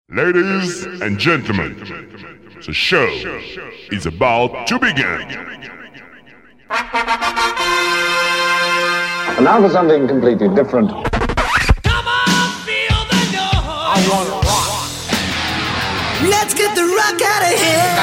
Ladies and gentlemen, the show is about to begin. And now for something completely different. Come on, feel the noise. I want to rock. Let's get the rock out of here.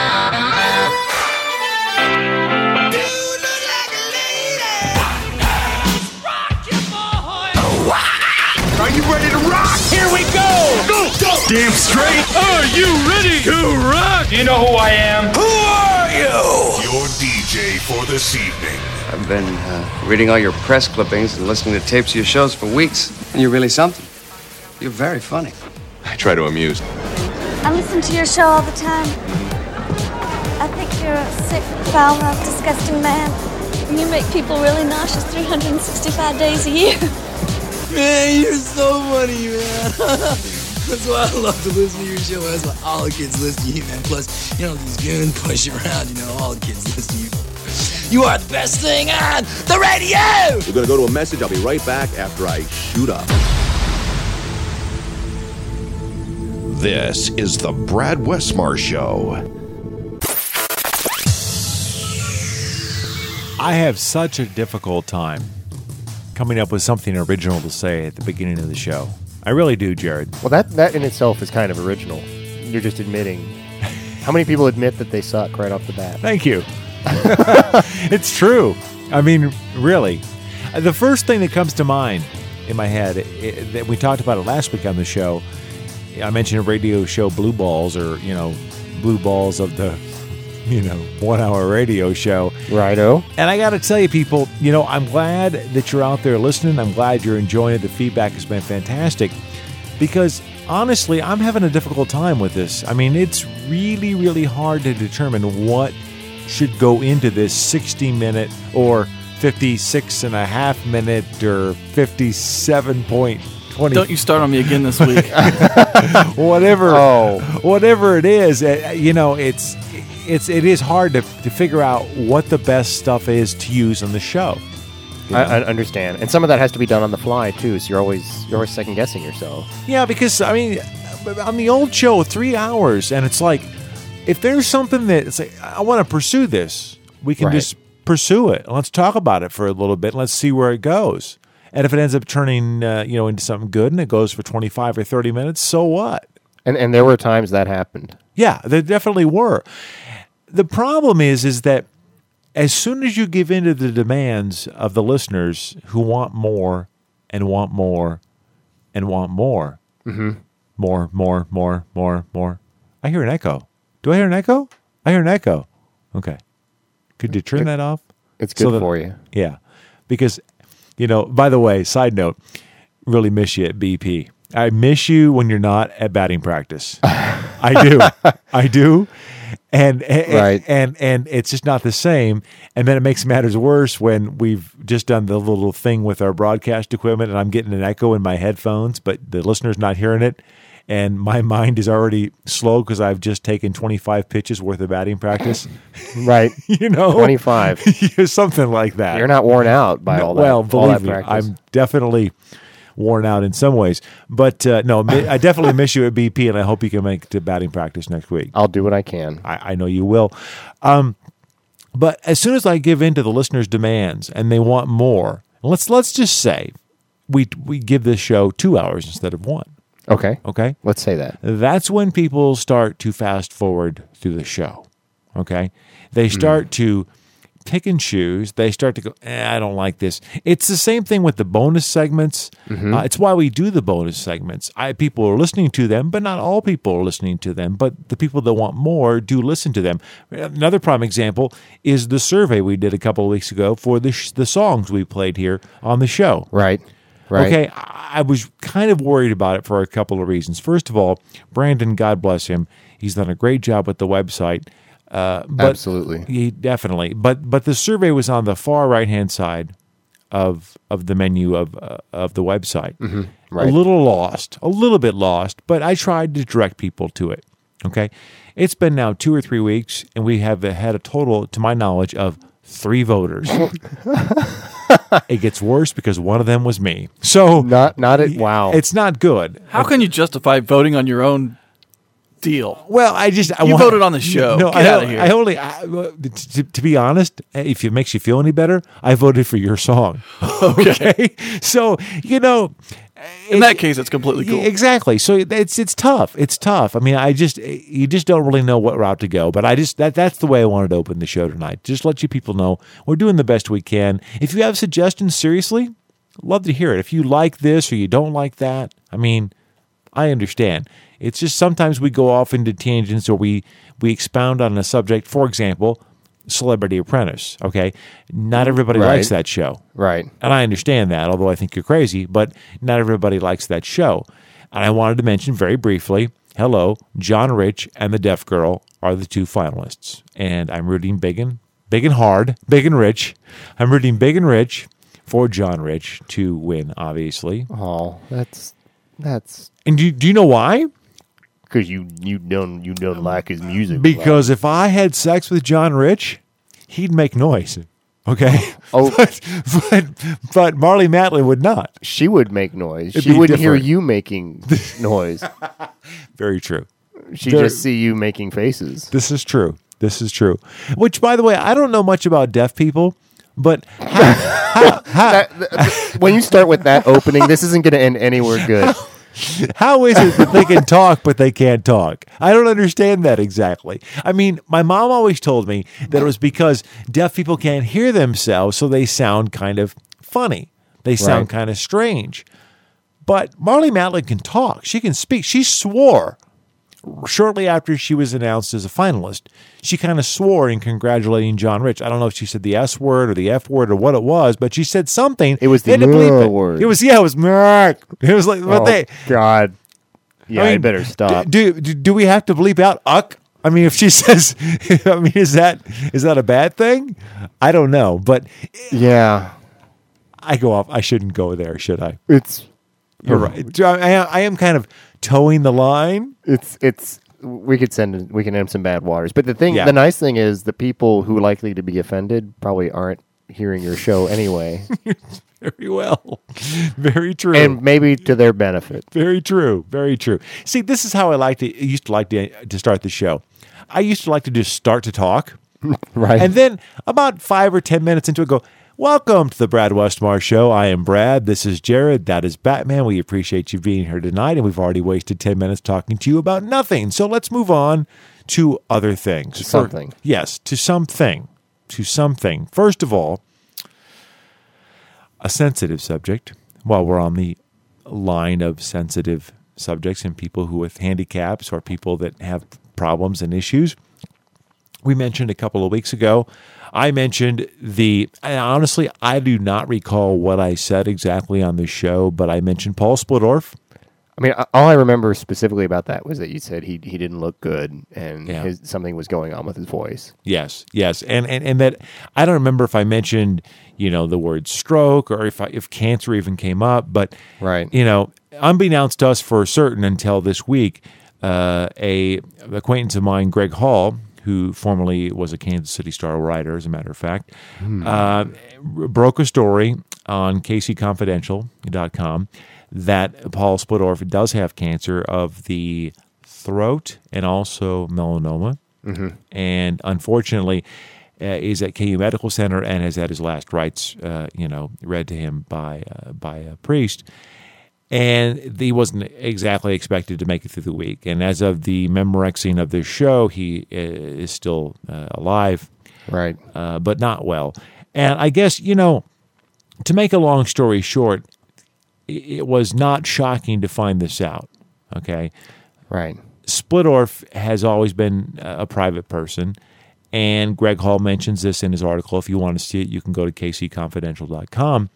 You look like a lady. Let's rock you, boy. Are you ready to rock? Here we go. Go. Damn straight. Are you ready to rock? You know who I am. Who are you? Your DJ for this evening. I've been reading all your press clippings and listening to tapes of your shows for weeks. And you're really something. You're very funny. I try to amuse. I listen to your show all the time. I think you're a sick, foul-mouthed, disgusting man. And you make people really nauseous 365 days a year. Man, you're so funny, man. That's why I love to listen to your show. That's why all the kids listen to you, man. Plus, you know, these goons push you around. You know, all the kids listen to you. You are the best thing on the radio! We're going to go to a message. I'll be right back after I shoot up. This is the Brad Westmar Show. I have such a difficult time coming up with something original to say at the beginning of the show. I really do, Jared. Well, that in itself is kind of original. You're just admitting. How many people admit that they suck right off the bat? Thank you. It's true. I mean, really. The first thing that comes to mind in my head, that we talked about it last week on the show, I mentioned a radio show, Blue Balls, or, Blue Balls of the, 1 hour radio show. Righto. And I got to tell you, people, I'm glad that you're out there listening. I'm glad you're enjoying it. The feedback has been fantastic because, honestly, I'm having a difficult time with this. I mean, it's really, really hard to determine what should go into this 60-minute or 56.5-minute or 57.20. Don't you start on me again this week. Whatever it is, it is hard to figure out what the best stuff is to use on the show. I understand, and some of that has to be done on the fly too. So you're always second guessing yourself. Yeah, because I mean, on the old show, 3 hours, and it's like, if there's something that it's like, I want to pursue this, we can just pursue it. Let's talk about it for a little bit. Let's see where it goes. And if it ends up turning, into something good, and it goes for 25 or 30 minutes, so what? And there were times that happened. Yeah, there definitely were. The problem is that as soon as you give in to the demands of the listeners who want more and want more and want more, more. I hear an echo. Do I hear an echo? I hear an echo. Okay. Could you turn that off? It's good for you. Yeah. Because, by the way, side note, really miss you at BP. I miss you when you're not at batting practice. I do. And it's just not the same. And then it makes matters worse when we've just done the little thing with our broadcast equipment and I'm getting an echo in my headphones, but the listener's not hearing it. And my mind is already slow because I've just taken 25 pitches worth of batting practice. Right. 25. Something like that. You're not worn out by all that. Well, believe me, practice. I'm definitely worn out in some ways. But no, I definitely miss you at BP, and I hope you can make it to batting practice next week. I'll do what I can. I know you will. But as soon as I give in to the listeners' demands and they want more, let's just say we give this show 2 hours instead of 1. Okay. Okay? Let's say that. That's when people start to fast forward through the show. Okay? They start to pick and choose. They start to go, I don't like this. It's the same thing with the bonus segments. It's why we do the bonus segments. People are listening to them, but not all people are listening to them. But the people that want more do listen to them. Another prime example is the survey we did a couple of weeks ago for the songs we played here on the show. Right. Okay, I was kind of worried about it for a couple of reasons. First of all, Brandon, God bless him, he's done a great job with the website. Absolutely. He definitely. But the survey was on the far right-hand side of the menu of the website. Right. A little bit lost, but I tried to direct people to it. Okay? It's been now 2 or 3 weeks, and we have had a total, to my knowledge, of 3 voters. It gets worse because one of them was me. So wow. It's not good. How can you justify voting on your own deal? Well, you voted on the show. No, Get out of here. I only, to be honest, if it makes you feel any better, I voted for your song. Okay. So, in that case, it's completely cool. Exactly. So it's tough. It's tough. I mean, you just don't really know what route to go. But that's the way I wanted to open the show tonight. Just let you people know we're doing the best we can. If you have suggestions, seriously, love to hear it. If you like this or you don't like that, I mean, I understand. It's just sometimes we go off into tangents or we expound on a subject. For example, Celebrity Apprentice. Okay, not everybody likes that show. Right. And I understand that, although I think you're crazy, but not everybody likes that show. And I wanted to mention very briefly, hello, John Rich and the Deaf Girl are the two finalists. And I'm rooting big and hard, big and rich. I'm rooting big and rich for John Rich to win, obviously. Oh, that's. And do you know why? Because you don't like his music. Because if I had sex with John Rich, he'd make noise. Okay. Oh, but Marley Matlin would not. She would make noise. It'd she be wouldn't different. hear you making noise. Very true. She'd just see you making faces. This is true. Which, by the way, I don't know much about deaf people, but when you start with that opening, this isn't going to end anywhere good. How is it that they can talk but they can't talk? I don't understand that exactly. I mean, my mom always told me that it was because deaf people can't hear themselves, so they sound kind of funny. They sound kind of strange. But Marley Matlin can talk. She can speak. She swore shortly after she was announced as a finalist. She kind of swore in congratulating John Rich. I don't know if she said the S word or the F word or what it was, but she said something. It was the word. It was Merk. It was like, God. Yeah, I better stop. Do we have to bleep out uck? I mean, if she says, I mean, is that a bad thing? I don't know, but yeah, I go off. I shouldn't go there, should I? You're right. I am kind of towing the line. We can end some bad waters. But the nice thing is the people who are likely to be offended probably aren't hearing your show anyway. Very well. Very true. And maybe to their benefit. Very true. Very true. See, this is how I used to like to start the show. I used to like to just start to talk. Right. And then about 5 or 10 minutes into it, go, welcome to the Brad Westmar Show. I am Brad. This is Jared. That is Batman. We appreciate you being here tonight, and we've already wasted 10 minutes talking to you about nothing. So let's move on to other things. To something. Yes, to something. To something. First of all, a sensitive subject. While we're on the line of sensitive subjects and people who with handicaps or people that have problems and issues, we mentioned a couple of weeks ago, I mentioned honestly, I do not recall what I said exactly on the show, but I mentioned Paul Splittorff. I mean, all I remember specifically about that was that you said he didn't look good and something was going on with his voice. Yes. And that I don't remember if I mentioned, the word stroke or if cancer even came up, but unbeknownst to us for certain until this week, a acquaintance of mine, Greg Hall, who formerly was a Kansas City Star writer, as a matter of fact, broke a story on KCConfidential.com that Paul Splittorff does have cancer of the throat and also melanoma. Mm-hmm. And unfortunately, is at KU Medical Center and has had his last rites, read to him by a priest. And he wasn't exactly expected to make it through the week. And as of the Memorexing of this show, he is still alive, right? But not well. And I guess, to make a long story short, it was not shocking to find this out, okay? Right. Splittorff has always been a private person, and Greg Hall mentions this in his article. If you want to see it, you can go to kcconfidential.com.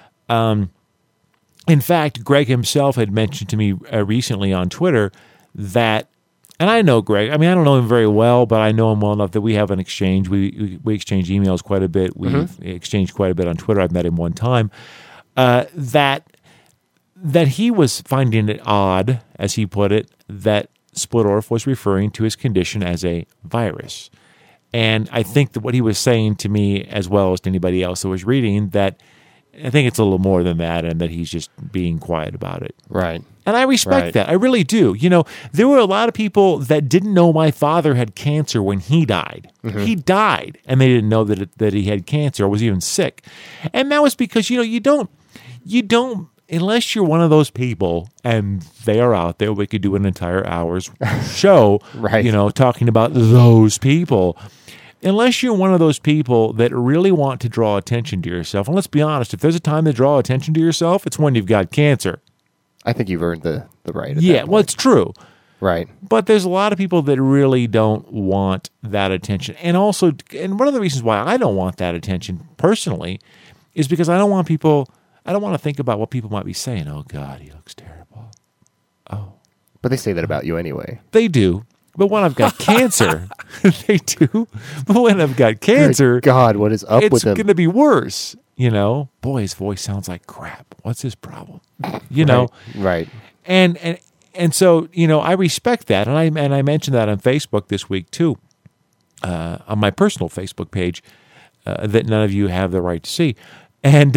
In fact, Greg himself had mentioned to me recently on Twitter that, and I know Greg, I don't know him very well, but I know him well enough that we have an exchange. We exchange emails quite a bit. We've exchanged quite a bit on Twitter. I've met him one time. That he was finding it odd, as he put it, that Splittorff was referring to his condition as a virus. And I think that what he was saying to me, as well as to anybody else that was reading, that I think it's a little more than that, and that he's just being quiet about it. Right. And I respect that. I really do. You know, there were a lot of people that didn't know my father had cancer when he died. Mm-hmm. He died, and they didn't know that he had cancer or was even sick. And that was because, you know, you don't, unless you're one of those people, and they are out there, we could do an entire hour's show, right. you know, talking about those people. Unless you're one of those people that really want to draw attention to yourself, and let's be honest, if there's a time to draw attention to yourself, it's when you've got cancer. I think you've earned the right. Yeah, well, it's true. Right. But there's a lot of people that really don't want that attention. And also, and one of the reasons why I don't want that attention personally is because I don't want to think about what people might be saying. Oh, God, he looks terrible. Oh. But they say that about you anyway. They do. But when I've got cancer, they do. But when I've got cancer, good God, what is up with him? It's going to be worse. You know, boy, his voice sounds like crap. What's his problem? You know, right? And so, you know, I respect that, and I mentioned that on Facebook this week too, on my personal Facebook page that none of you have the right to see, and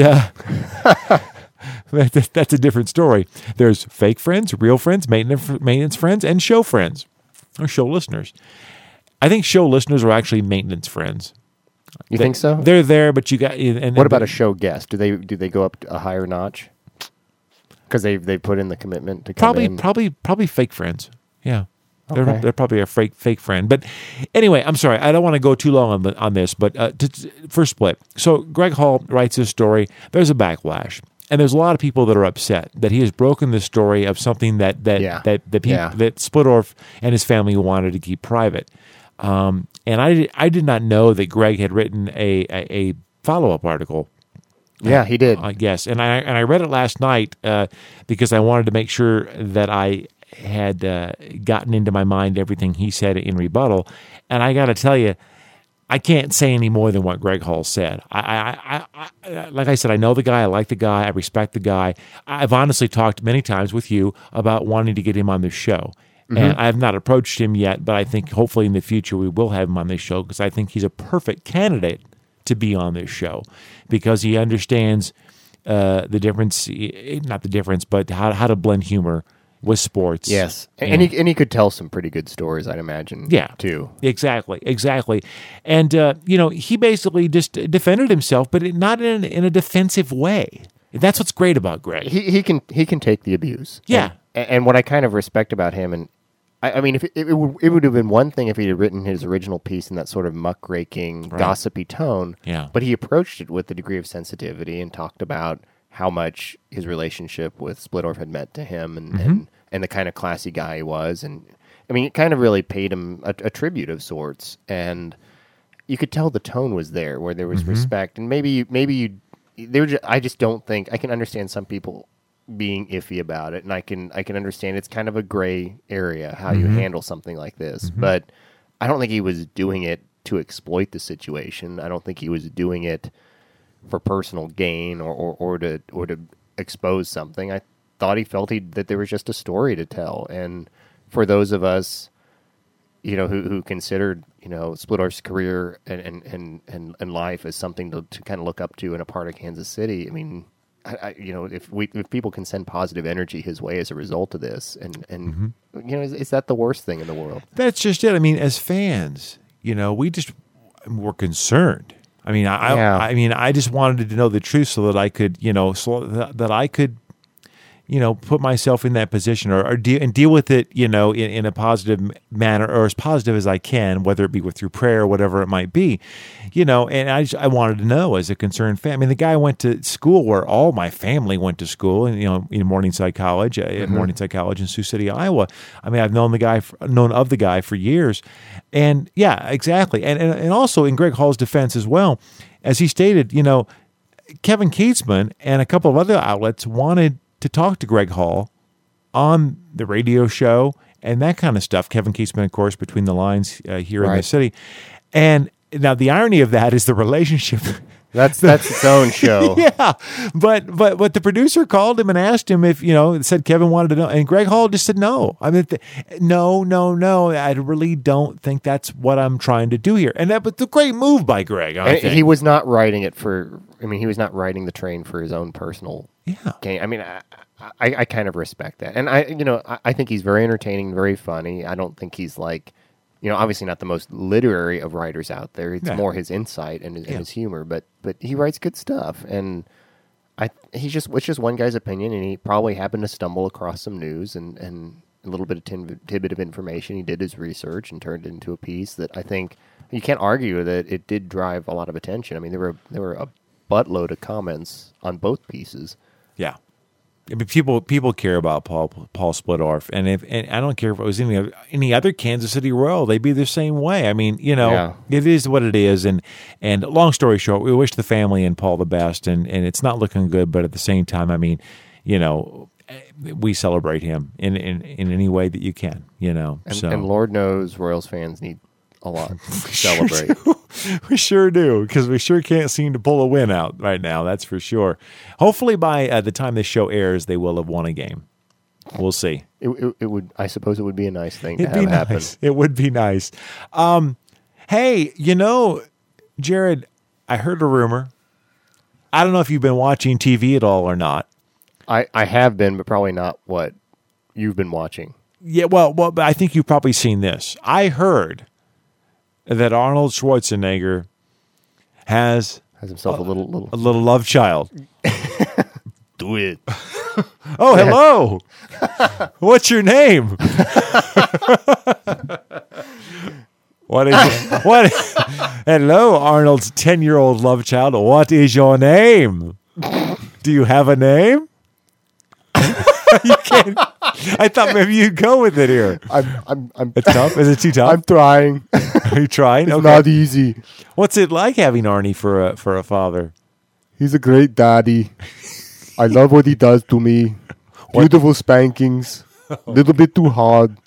that's a different story. There's fake friends, real friends, maintenance friends, and show friends or show listeners. I think show listeners are actually maintenance friends. You think so? They're there, but you got. And what about a show guest? Do they go up a higher notch? Because they put in the commitment to come in? Probably fake friends. Yeah, Okay. they're probably a fake friend. But anyway, I'm sorry, I don't want to go too long on this. But for Split, so Greg Hall writes this story. There's a backlash, and there's a lot of people that are upset that he has broken the story of something that Splittorff and his family wanted to keep private. And I did not know that Greg had written a follow-up article. Yeah, he did. I guess, and I read it last night because I wanted to make sure that I had gotten into my mind everything he said in rebuttal. And I got to tell you, I can't say any more than what Greg Hall said. I like I said, I know the guy, I like the guy, I respect the guy. I've honestly talked many times with you about wanting to get him on this show. Mm-hmm. And I have not approached him yet, but I think hopefully in the future we will have him on this show because I think he's a perfect candidate to be on this show because he understands the difference, not the difference, but how to blend humor with sports. Yes, and he could tell some pretty good stories, I'd imagine. Yeah, too. Exactly. And you know, he basically just defended himself, but not in a defensive way. That's what's great about Greg. He can take the abuse. Yeah, and what I kind of respect about him, and I mean, if it would have been one thing if he had written his original piece in that sort of muckraking, gossipy tone. Yeah. But he approached it with a degree of sensitivity and talked about how much his relationship with Splittorff had meant to him and the kind of classy guy he was. And I mean, it kind of really paid him a tribute of sorts. And you could tell the tone was there, where there was respect. And I just don't think, I can understand some people being iffy about it, and I can understand it's kind of a gray area how you handle something like this. But I don't think he was doing it to exploit the situation. I don't think he was doing it for personal gain or to expose something. I thought he felt that there was just a story to tell, and for those of us, you know, who considered, you know, Splittorff's career and life as something to kind of look up to and a part of Kansas City. I mean, you know, if people can send positive energy his way as a result of this, and you know, is that the worst thing in the world? That's just it. I mean, as fans, you know, we're concerned. I mean, I just wanted to know the truth so that I could, you know, put myself in that position or deal with it, you know, in a positive manner or as positive as I can, whether it be through prayer or whatever it might be, you know. And I wanted to know as a concerned fan. I mean, the guy went to school where all my family went to school, and you know, in Morningside College, Morningside College in Sioux City, Iowa. I mean, I've known of the guy for years, and yeah, exactly. And also in Greg Hall's defense as well, as he stated, you know, Kevin Kietzman and a couple of other outlets wanted to talk to Greg Hall on the radio show and that kind of stuff. Kevin Kietzman, of course, Between the Lines here in the city. And now the irony of that is the relationship That's its own show. Yeah, but the producer called him and asked him if said Kevin wanted to know, and Greg Hall just said no. I mean, no. I really don't think that's what I'm trying to do here. And that, but the great move by Greg. I think he was not writing it for. I mean, he was not writing the train for his own personal gain. I mean, I kind of respect that, and I think he's very entertaining, very funny. I don't think he's like. Obviously not the most literary of writers out there. It's more his insight and his humor, but he writes good stuff. And it's just one guy's opinion, and he probably happened to stumble across some news and a little bit of tidbit of information. He did his research and turned it into a piece that I think you can't argue that it did drive a lot of attention. I mean, there were a buttload of comments on both pieces. Yeah. I mean, people care about Paul Splittorff, and I don't care if it was any other Kansas City Royal, they'd be the same way. I mean, It is what it is, and long story short, we wish the family and Paul the best, and it's not looking good, but at the same time, I mean, we celebrate him in any way that you can, And Lord knows Royals fans need a lot to celebrate. We sure do, because we sure can't seem to pull a win out right now. That's for sure. Hopefully, by the time this show airs, they will have won a game. We'll see. It would. I suppose it would be a nice thing to have happen. It would be nice. Hey, Jared, I heard a rumor. I don't know if you've been watching TV at all or not. I have been, but probably not what you've been watching. Yeah, well, but I think you've probably seen this. I heard that Arnold Schwarzenegger has himself a little love child. Do it. Oh, hello. What's your name? What is it? What? Hello, Arnold's 10-year-old love child. What is your name? Do you have a name? You can't. I thought maybe you'd go with it here. I'm It's tough. Is it too tough? I'm trying. Are you trying? It's not easy. What's it like having Arnie for a father? He's a great daddy. I love what he does to me. Beautiful spankings. A little bit too hard.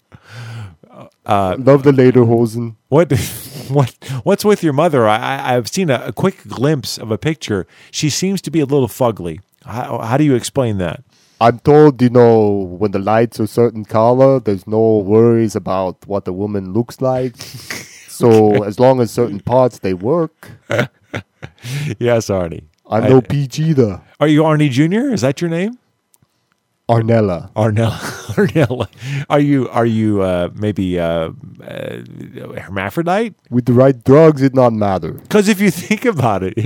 Love the lederhosen. What's with your mother? I've seen a quick glimpse of a picture. She seems to be a little fugly. How do you explain that? I'm told, when the lights are a certain color, there's no worries about what the woman looks like. So as long as certain parts, they work. Yes, Arnie. I'm no peach either. Are you Arnie Jr.? Is that your name? Arnella. Arnella. Are you maybe hermaphrodite? With the right drugs, it not matter. Because if you think about it,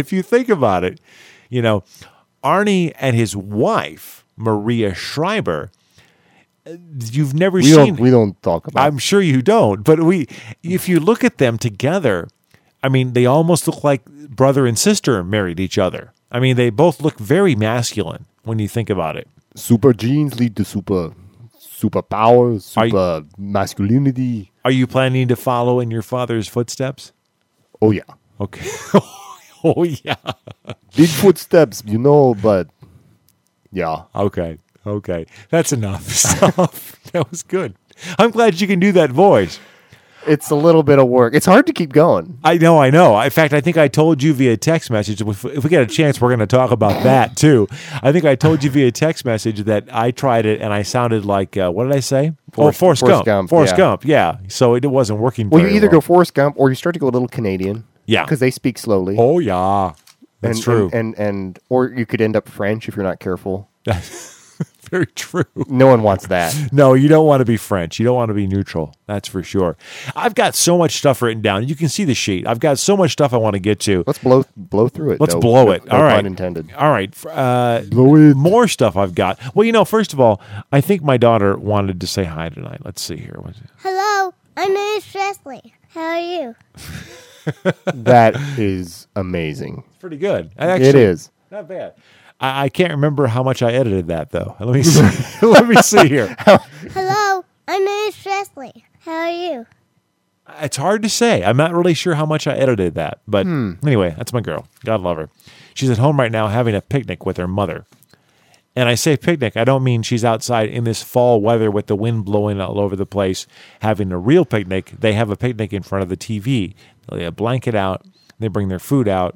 Arnie and his wife, Maria Schreiber, you've never seen. We don't talk about. I'm sure you don't, but if you look at them together, I mean, they almost look like brother and sister married each other. I mean, they both look very masculine when you think about it. Super genes lead to super power, super masculinity. Are you planning to follow in your father's footsteps? Oh yeah. Okay. Oh yeah. Big footsteps, but yeah. Okay. That's enough stuff. That was good. I'm glad you can do that voice. It's a little bit of work. It's hard to keep going. I know. In fact, I think I told you via text message. If we get a chance, we're going to talk about that too. I think I told you via text message that I tried it and I sounded like, what did I say? Forrest Gump. Forrest Gump, yeah. So it wasn't working Well, you either go Forrest Gump or you start to go a little Canadian. Yeah. Because they speak slowly. Oh, yeah. That's true. And or you could end up French if you're not careful. Very true. No one wants that. No, you don't want to be French. You don't want to be neutral. That's for sure. I've got so much stuff written down. You can see the sheet. I've got so much stuff I want to get to. Let's blow through it. Let's blow it. No All right. pun intended. All right. Blow it. More stuff I've got. Well, first of all, I think my daughter wanted to say hi tonight. Let's see here. Hello, I'm Miss Presley. How are you? That is amazing. It's pretty good. It is. Not bad. I can't remember how much I edited that, though. Let me see. Let me see here. Hello, I'm Miss Presley. How are you? It's hard to say. I'm not really sure how much I edited that. But anyway, that's my girl. God love her. She's at home right now having a picnic with her mother. And I say picnic, I don't mean she's outside in this fall weather with the wind blowing all over the place having a real picnic. They have a picnic in front of the TV. They lay a blanket out. They bring their food out.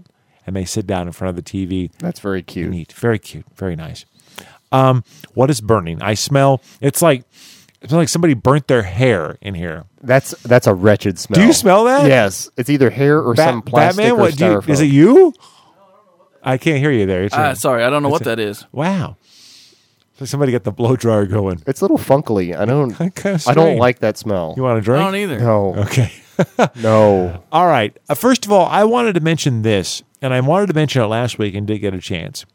and they sit down in front of the TV. That's very cute. And eat. Very cute. Very nice. What is burning? I smell. It's like somebody burnt their hair in here. That's a wretched smell. Do you smell that? Yes. It's either hair or some plastic Batman, or styrofoam. is it you? I can't hear you there. Sorry, I don't know what that is. Wow. So somebody got the blow dryer going. It's a little funkily. I don't like that smell. You want a drink? I don't either. No. Okay. No. All right. First of all, I wanted to mention this, and I wanted to mention it last week and didn't get a chance.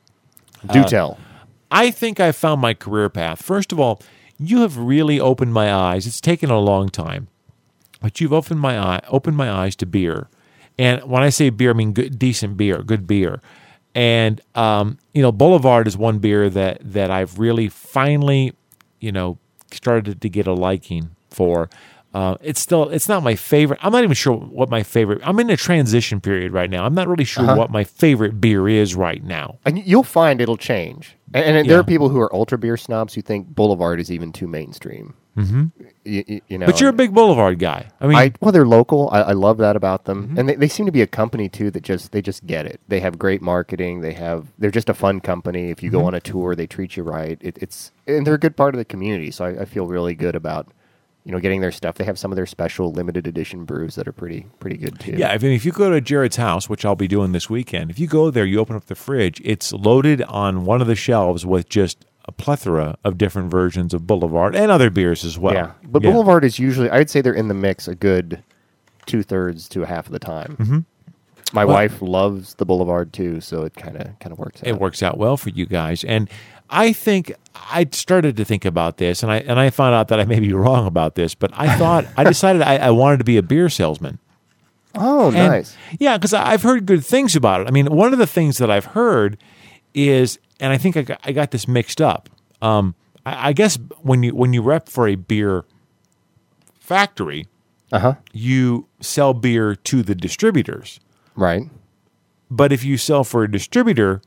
Do tell. I think I found my career path. First of all, you have really opened my eyes. It's taken a long time, but you've opened my eyes to beer. And when I say beer, I mean good, decent beer, good beer. And Boulevard is one beer that I've really finally, started to get a liking for. It's not my favorite. I'm not even sure what my favorite. I'm in a transition period right now. I'm not really sure what my favorite beer is right now. And you'll find it'll change. And there are people who are ultra beer snobs who think Boulevard is even too mainstream. Mm-hmm. But you're a big Boulevard guy. I mean, they're local. I love that about them, and they seem to be a company too that just get it. They have great marketing. They're just a fun company. If you go on a tour, they treat you right. And they're a good part of the community. So I feel really good about getting their stuff. They have some of their special limited edition brews that are pretty good too. Yeah, if you go to Jared's house, which I'll be doing this weekend, if you go there, you open up the fridge, it's loaded on one of the shelves with just a plethora of different versions of Boulevard and other beers as well. Yeah, but Boulevard is usually, I'd say they're in the mix a good 2/3 to a half of the time. Mm-hmm. My wife loves the Boulevard too, so it kind of works out. It works out well for you guys. And I think I started to think about this, and I found out that I may be wrong about this, but I decided I wanted to be a beer salesman. Oh, nice. Yeah, because I've heard good things about it. I mean, one of the things that I've heard is, and I think I got this mixed up. I guess when you rep for a beer factory, you sell beer to the distributors. Right. But if you sell for a distributor,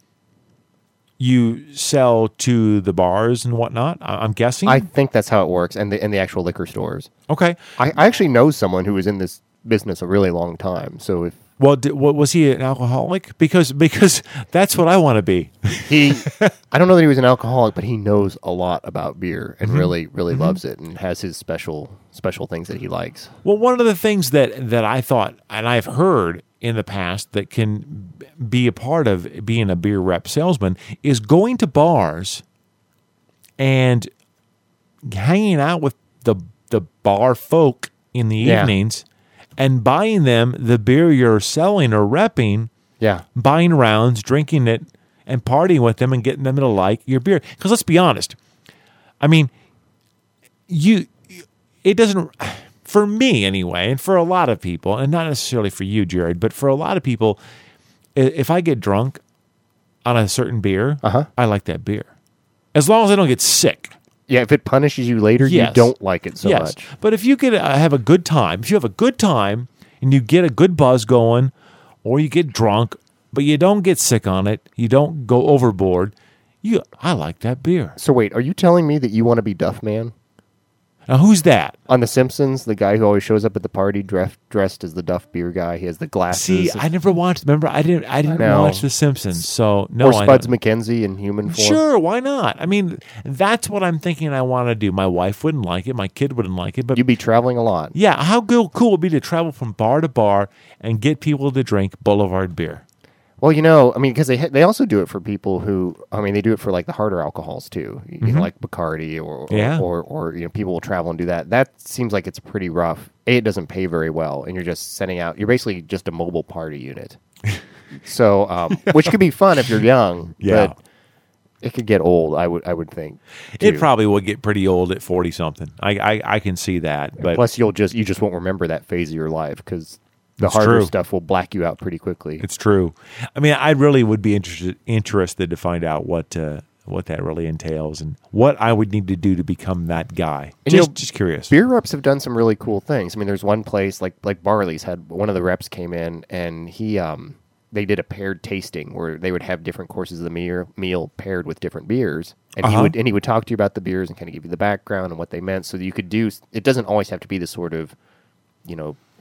you sell to the bars and whatnot, I'm guessing? I think that's how it works, and the actual liquor stores. Okay. I actually know someone who was in this business a really long time, so if... Well, was he an alcoholic? Because that's what I want to be. I don't know that he was an alcoholic, but he knows a lot about beer and really loves it and has his special things that he likes. Well, one of the things that I thought, and I've heard in the past that can be a part of being a beer rep salesman is going to bars and hanging out with the bar folk in the evenings and buying them the beer you're selling or repping, buying rounds, drinking it, and partying with them and getting them to like your beer. Because let's be honest, I mean, it doesn't, for me anyway, and for a lot of people, and not necessarily for you, Jared, but for a lot of people, if I get drunk on a certain beer, I like that beer. As long as I don't get sick. Yeah, if it punishes you later, you don't like it so much. But if you have a good time, and you get a good buzz going, or you get drunk, but you don't get sick on it, you don't go overboard, I like that beer. So wait, are you telling me that you want to be Duff Man? Now, who's that? On The Simpsons, the guy who always shows up at the party dressed as the Duff beer guy. He has the glasses. See, I never watched. Remember, I didn't watch The Simpsons, so no. Or Spuds McKenzie in human form. Sure, why not? I mean, that's what I'm thinking. I want to do. My wife wouldn't like it. My kid wouldn't like it. But you'd be traveling a lot. Yeah, how cool would it be to travel from bar to bar and get people to drink Boulevard beer? Well, I mean, because they also do it for people who, I mean, they do it for like the harder alcohols too, like Bacardi or people will travel and do that. That seems like it's pretty rough. It doesn't pay very well, and you're just sending out. You're basically just a mobile party unit. So, which could be fun if you're young, but it could get old. I would think too. It probably would get pretty old at 40 something. I can see that. But plus, you just won't remember that phase of your life because. The harder stuff will black you out pretty quickly. It's true. I mean, I really would be interested to find out what that really entails and what I would need to do to become that guy. And just curious. Beer reps have done some really cool things. I mean, there's one place like Barley's had one of the reps came in and they did a paired tasting where they would have different courses of the meal paired with different beers, and he would talk to you about the beers and kind of give you the background and what they meant, so that you could do. It doesn't always have to be the sort of,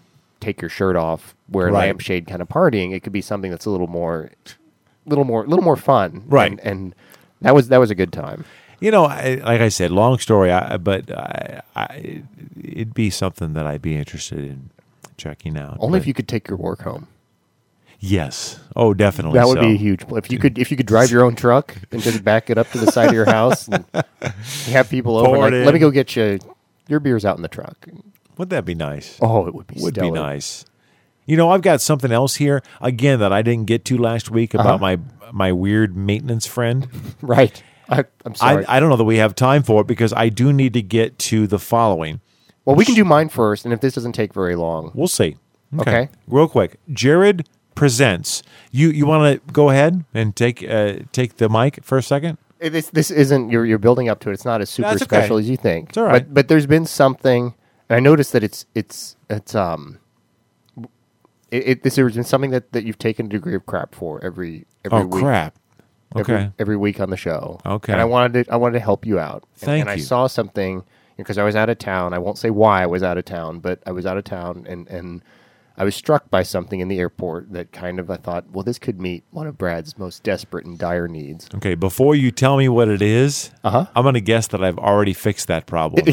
take your shirt off, wear a Right. lampshade kind of partying. It could be something that's a little more fun. Right. And that was a good time. Like I said, long story, but it'd be something that I'd be interested in checking out. Only But if you could take your work home. Yes. Oh, definitely. That would so. be a huge. If you could drive your own truck and just back it up to the side of your house and have people over. Pour Like, it in. let me go get you. Your beer's out in the truck. Would that be nice? Oh, it would be. Would stellar. be nice. I've got something else here again that I didn't get to last week about my weird maintenance friend. Right. I'm sorry. I don't know that we have time for it because I do need to get to the following. Well, we can do mine first, and if this doesn't take very long, We'll see. Okay. Real quick. Jared presents. You want to go ahead and take the mic for a second? This isn't. You're building up to it. It's not as super That's okay. special as you think. It's all right. But there's been something, and I noticed that there's been something that you've taken a degree of crap for every Oh, week. crap. Okay. Every week on the show. Okay. And I wanted to help you out. Thank and I you. saw something because I was out of town. I won't say why I was out of town, but I was out of town and I was struck by something in the airport that kind of I thought, well, this could meet one of Brad's most desperate and dire needs. Okay, before you tell me what it is, I'm going to guess that I've already fixed that problem.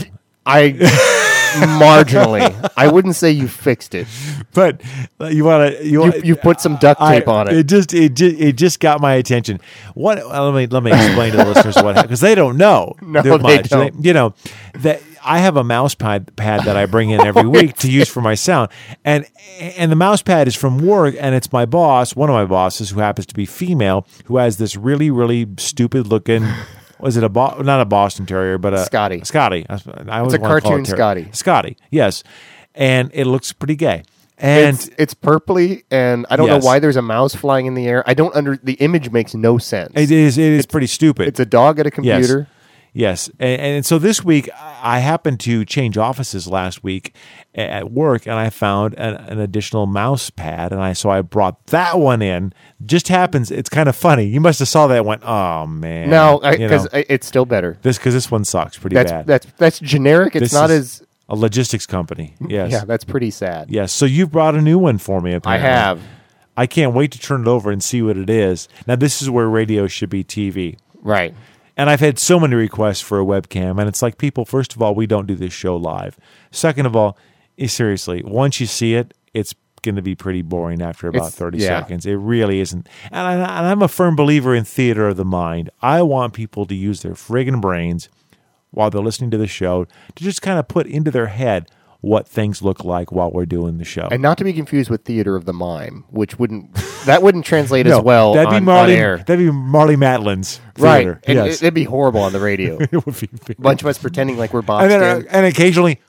Marginally. I wouldn't say you fixed it. But you put some duct tape on it. It just got my attention. What? Let me explain to the listeners what happened because they don't know. No, that they much. don't. That I have a mouse pad that I bring in every week to use for my sound, and the mouse pad is from work, and it's my boss, one of my bosses, who happens to be female, who has this really really stupid looking. Was it not a Boston Terrier, but a Scotty? Scotty. It's a cartoon Scotty. Scotty, yes, and it looks pretty gay. And it's purpley, and I don't Yes. know why there's a mouse flying in the air. The image makes no sense. It is pretty stupid. It's a dog at a computer. Yes. And so this week, I happened to change offices last week at work, and I found an additional mouse pad, and so I brought that one in. Just happens, it's kind of funny. You must have saw that and went, oh, man. No, because it's still better. Because this one sucks pretty bad. That's generic. It's This not is as... a logistics company. Yes. Yeah, that's pretty sad. Yes. So you've brought a new one for me, I apparently. have. I can't wait to turn it over and see what it is. Now, this is where radio should be TV. Right. And I've had so many requests for a webcam, and it's like, people, first of all, we don't do this show live. Second of all, seriously, once you see it, it's going to be pretty boring after about 30 seconds. It really isn't. And I'm a firm believer in theater of the mind. I want people to use their friggin' brains while they're listening to the show to just kind of put into their head what things look like while we're doing the show. And not to be confused with theater of the mime, which wouldn't translate No, as well that'd be on Marley, air. That'd be Marley Matlin's Right. theater. And Yes. it'd be horrible on the radio. It would be. A bunch of us pretending like we're boxed in. And occasionally,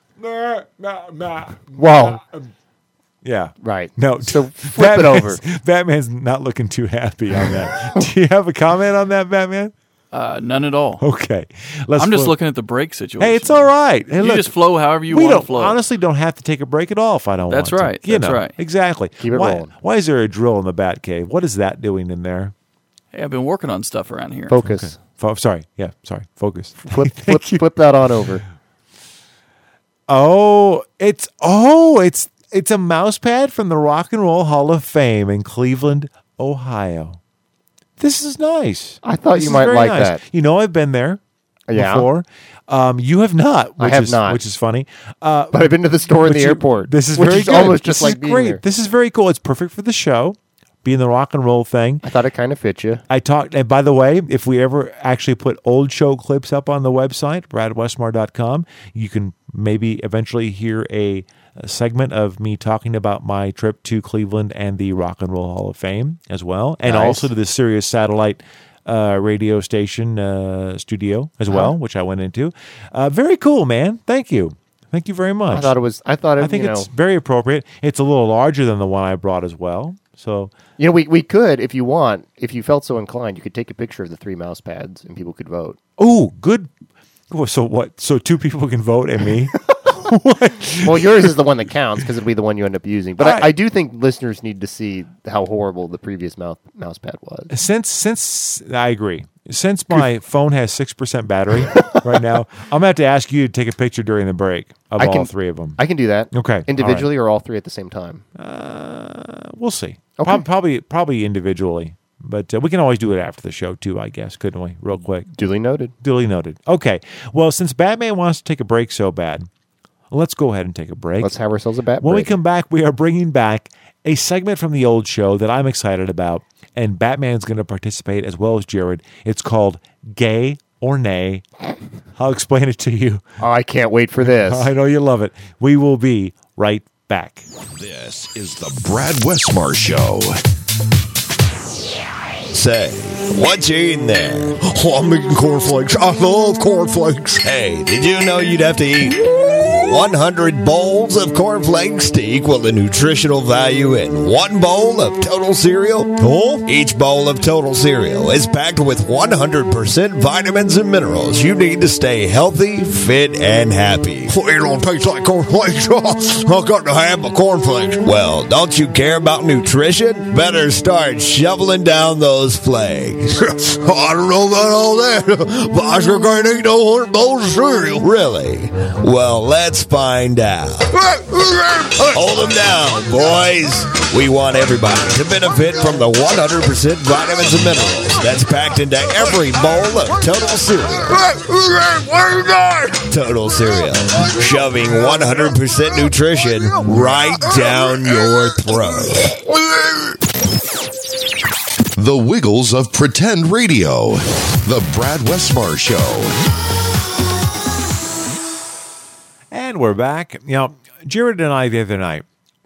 Whoa. yeah. Right. No. So flip it over. Batman's not looking too happy on that. Do you have a comment on that, Batman? None at all. Okay. I'm just looking at the break situation. Hey, it's all right. Hey, You look, just flow however you we want don't to flow. honestly don't have to take a break at all if I don't That's want right. to. That's right. Exactly. Keep it why, rolling. Why is there a drill in the Batcave? What is that doing in there? Hey, I've been working on stuff around here. Focus. Sorry. Yeah. Sorry. Focus. Flip that on over. It's a mouse pad from the Rock and Roll Hall of Fame in Cleveland, Ohio. This is nice. I thought This you is might very like nice. that. You know, I've been there Yeah. before. You have not. I have not. Which is funny. But I've been to the store in But the airport. This is which very is good. almost just This like is being great. there. This is very cool. It's perfect for the show, being the rock and roll thing. I thought it kind of fit you. And by the way, if we ever actually put old show clips up on the website, bradwestmar.com, you can maybe eventually hear a segment of me talking about my trip to Cleveland and the Rock and Roll Hall of Fame as well, and Nice. also to the Sirius Satellite radio station studio as well, which I went into. Very cool, man. Thank you. Thank you very much. I think it's very appropriate. It's a little larger than the one I brought as well. So we could, if you want, if you felt so inclined, you could take a picture of the 3 mouse pads and people could vote. Oh, good. So what? So 2 people can vote and me? Well, yours is the one that counts because it'll be the one you end up using. But Right. I do think listeners need to see how horrible the previous mouse pad was. Since I agree. Since my phone has 6% battery right now, I'm going to have to ask you to take a picture during the break of all three of them. I can do that. Okay. Individually or all three at the same time? We'll see. Okay. Probably individually. But we can always do it after the show, too, I guess, couldn't we? Real quick. Duly noted. Duly noted. Okay. Well, since Batman wants to take a break so bad, let's go ahead and take a break. Let's have ourselves a bat break. When we come back, we are bringing back a segment from the old show that I'm excited about, and Batman's going to participate as well as Jared. It's called Gay or Nay. I'll explain it to you. Oh, I can't wait for this. I know you love it. We will be right back. This is the Brad Westmar Show. Say, what you eating there? Oh, I'm making cornflakes. I love cornflakes. Hey, did you know you'd have to eat 100 bowls of cornflakes to equal the nutritional value in one bowl of total cereal? Oh? Each bowl of total cereal is packed with 100% vitamins and minerals you need to stay healthy, fit, and happy. It don't taste like cornflakes. I got to have my cornflakes. Well, don't you care about nutrition? Better start shoveling down those flakes. I don't know about all that, but I sure can't eat no 100 bowls of cereal. Really? Well, let's find out. Hold them down, boys. We want everybody to benefit from the 100% vitamins and minerals that's packed into every bowl of Total Cereal. Total Cereal, shoving 100% nutrition right down your throat. The Wiggles of Pretend Radio. The Brad Westmar Show. And we're back. You know, Jared and I the other night,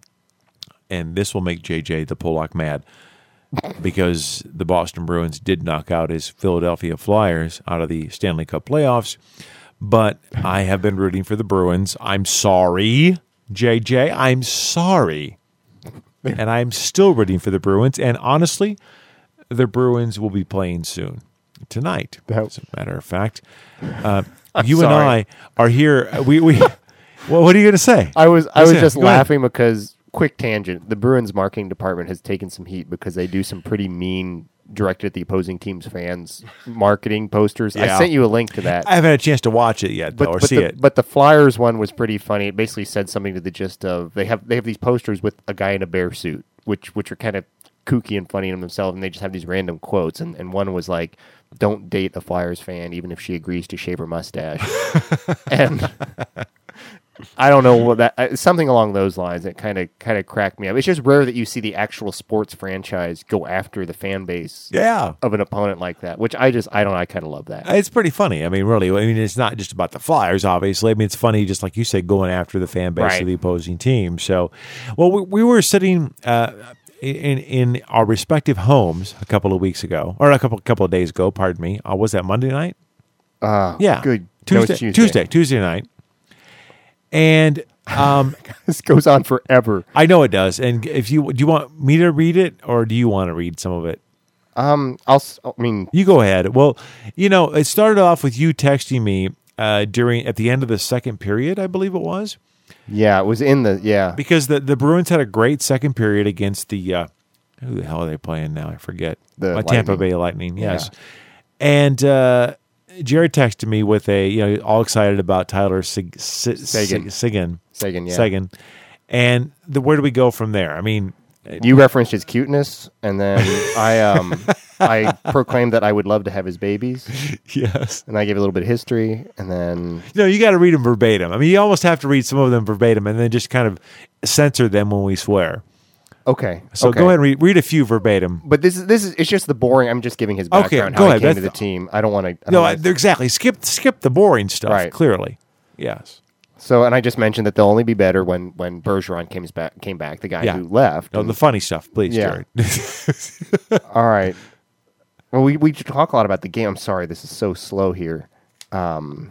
and this will make JJ the Pollock mad, because the Boston Bruins did knock out his Philadelphia Flyers out of the Stanley Cup playoffs, but I have been rooting for the Bruins. I'm sorry, JJ. I'm sorry. And I'm still rooting for the Bruins, and honestly, the Bruins will be playing soon. Tonight, as a matter of fact. You sorry. and I are here. We well, what are you going to say? I was just Go ahead. laughing because, quick tangent, the Bruins marketing department has taken some heat because they do some pretty mean, directed at the opposing team's fans, marketing posters. Yeah. I sent you a link to that. I haven't had a chance to watch it yet, though, or see it. But the Flyers one was pretty funny. It basically said something to the gist of they have these posters with a guy in a bear suit, which are kind of kooky and funny in themselves, and they just have these random quotes. And one was like, "Don't date a Flyers fan, even if she agrees to shave her mustache." And I don't know what that something along those lines. It kind of cracked me up. It's just rare that you see the actual sports franchise go after the fan base of an opponent like that. Which I kind of love that. It's pretty funny. I mean, really. I mean, it's not just about the Flyers, obviously. I mean, it's funny, just like you said, going after the fan base of the opposing team. So, well, we were sitting in our respective homes a couple of weeks ago, or a couple of days ago. Pardon me. Was that Monday night? Yeah, good. Tuesday night. And this goes on forever. I know it does. And do you want me to read it, or do you want to read some of it? You go ahead. Well, it started off with you texting me at the end of the second period, I believe it was. Yeah, it was because the Bruins had a great second period against the who the hell are they playing now? I forget. The Tampa Bay Lightning. Yes, and. Jared texted me with all excited about Tyler Seguin. Seguin. And where do we go from there? I mean, you referenced his cuteness, and then I proclaimed that I would love to have his babies. Yes. And I gave a little bit of history, and then you got to read them verbatim. I mean, you almost have to read some of them verbatim, and then just kind of censor them when we swear. Okay. So go ahead and read a few verbatim. But this is it's just the boring. I'm just giving his background, how he came to the team. I don't want to. Exactly. Skip the boring stuff. Right. Clearly. Yes. So, and I just mentioned that they'll only be better when Bergeron came back, the guy who left. No, the funny stuff, please, Jared. All right. Well, we talk a lot about the game. I'm sorry, this is so slow here. I'll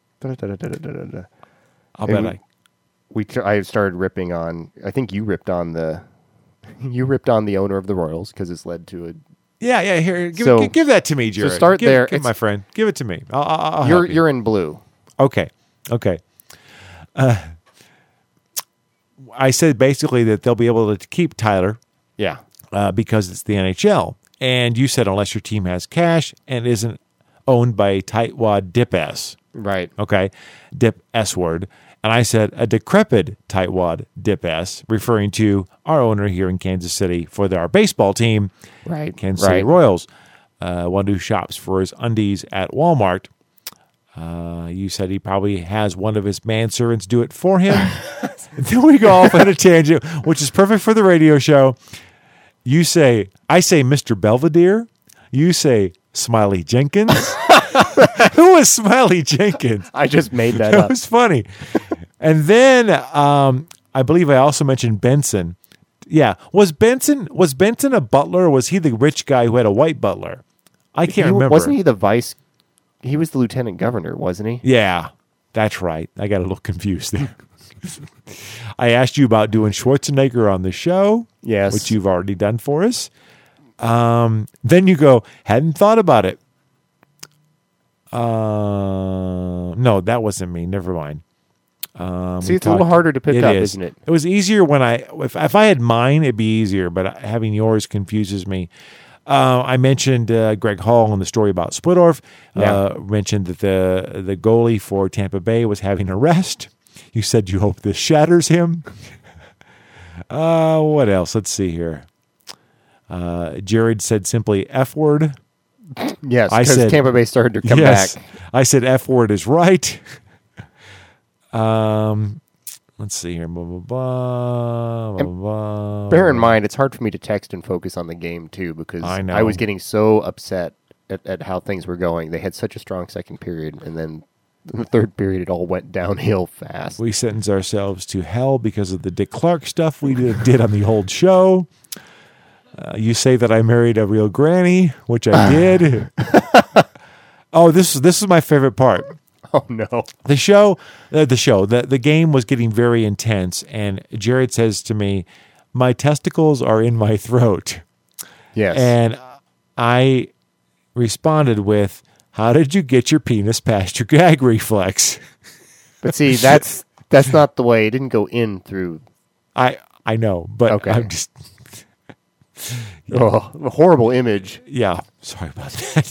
bet I started ripping on. I think you ripped on the owner of the Royals because it's led to a. Yeah. Here, give that to me, Jared. So start there, my friend. Give it to me. I'll you're in blue. Okay. I said basically that they'll be able to keep Tyler. Yeah. Because it's the NHL, and you said unless your team has cash and isn't owned by a tightwad dip S. Right. Okay. Dip S word. And I said a decrepit tightwad dip S, referring to our owner here in Kansas City for our baseball team, Right. Kansas City Royals, one who shops for his undies at Walmart. You said he probably has one of his manservants do it for him. Then we go off on a tangent, which is perfect for the radio show. I say Mr. Belvedere. You say Smiley Jenkins. Who was Smiley Jenkins? I just made that That up. was funny. And then I believe I also mentioned Benson. Yeah. Was Benson a butler, or was he the rich guy who had a white butler? I can't remember. Wasn't he the vice? He was the lieutenant governor, wasn't he? Yeah, that's right. I got a little confused there. I asked you about doing Schwarzenegger on the show. Yes. Which you've already done for us. Then you go, hadn't thought about it. No, that wasn't me. Never mind. See, it's a little harder to pick up, isn't it? It was easier when if I had mine, it'd be easier, but having yours confuses me. I mentioned Greg Hall in the story about Splittorf. Mentioned that the goalie for Tampa Bay was having a rest. You said you hope this shatters him. What else? Let's see here. Jared said simply F word. Yes, because Tampa Bay started to come back. I said F word is right. Let's see here. Blah, blah, blah, blah, blah. Bear in mind, it's hard for me to text and focus on the game, too, because I was getting so upset at how things were going. They had such a strong second period, and then in the third period, it all went downhill fast. We sentenced ourselves to hell because of the Dick Clark stuff we did on the old show. You say that I married a real granny, which I did. Oh, this is my favorite part. Oh no! The game was getting very intense, and Jared says to me, "My testicles are in my throat." Yes, and I responded with, "How did you get your penis past your gag reflex?" But see, that's not the way. It didn't go in through. I know, but okay. I'm just. Oh, a horrible image. Yeah, sorry about that.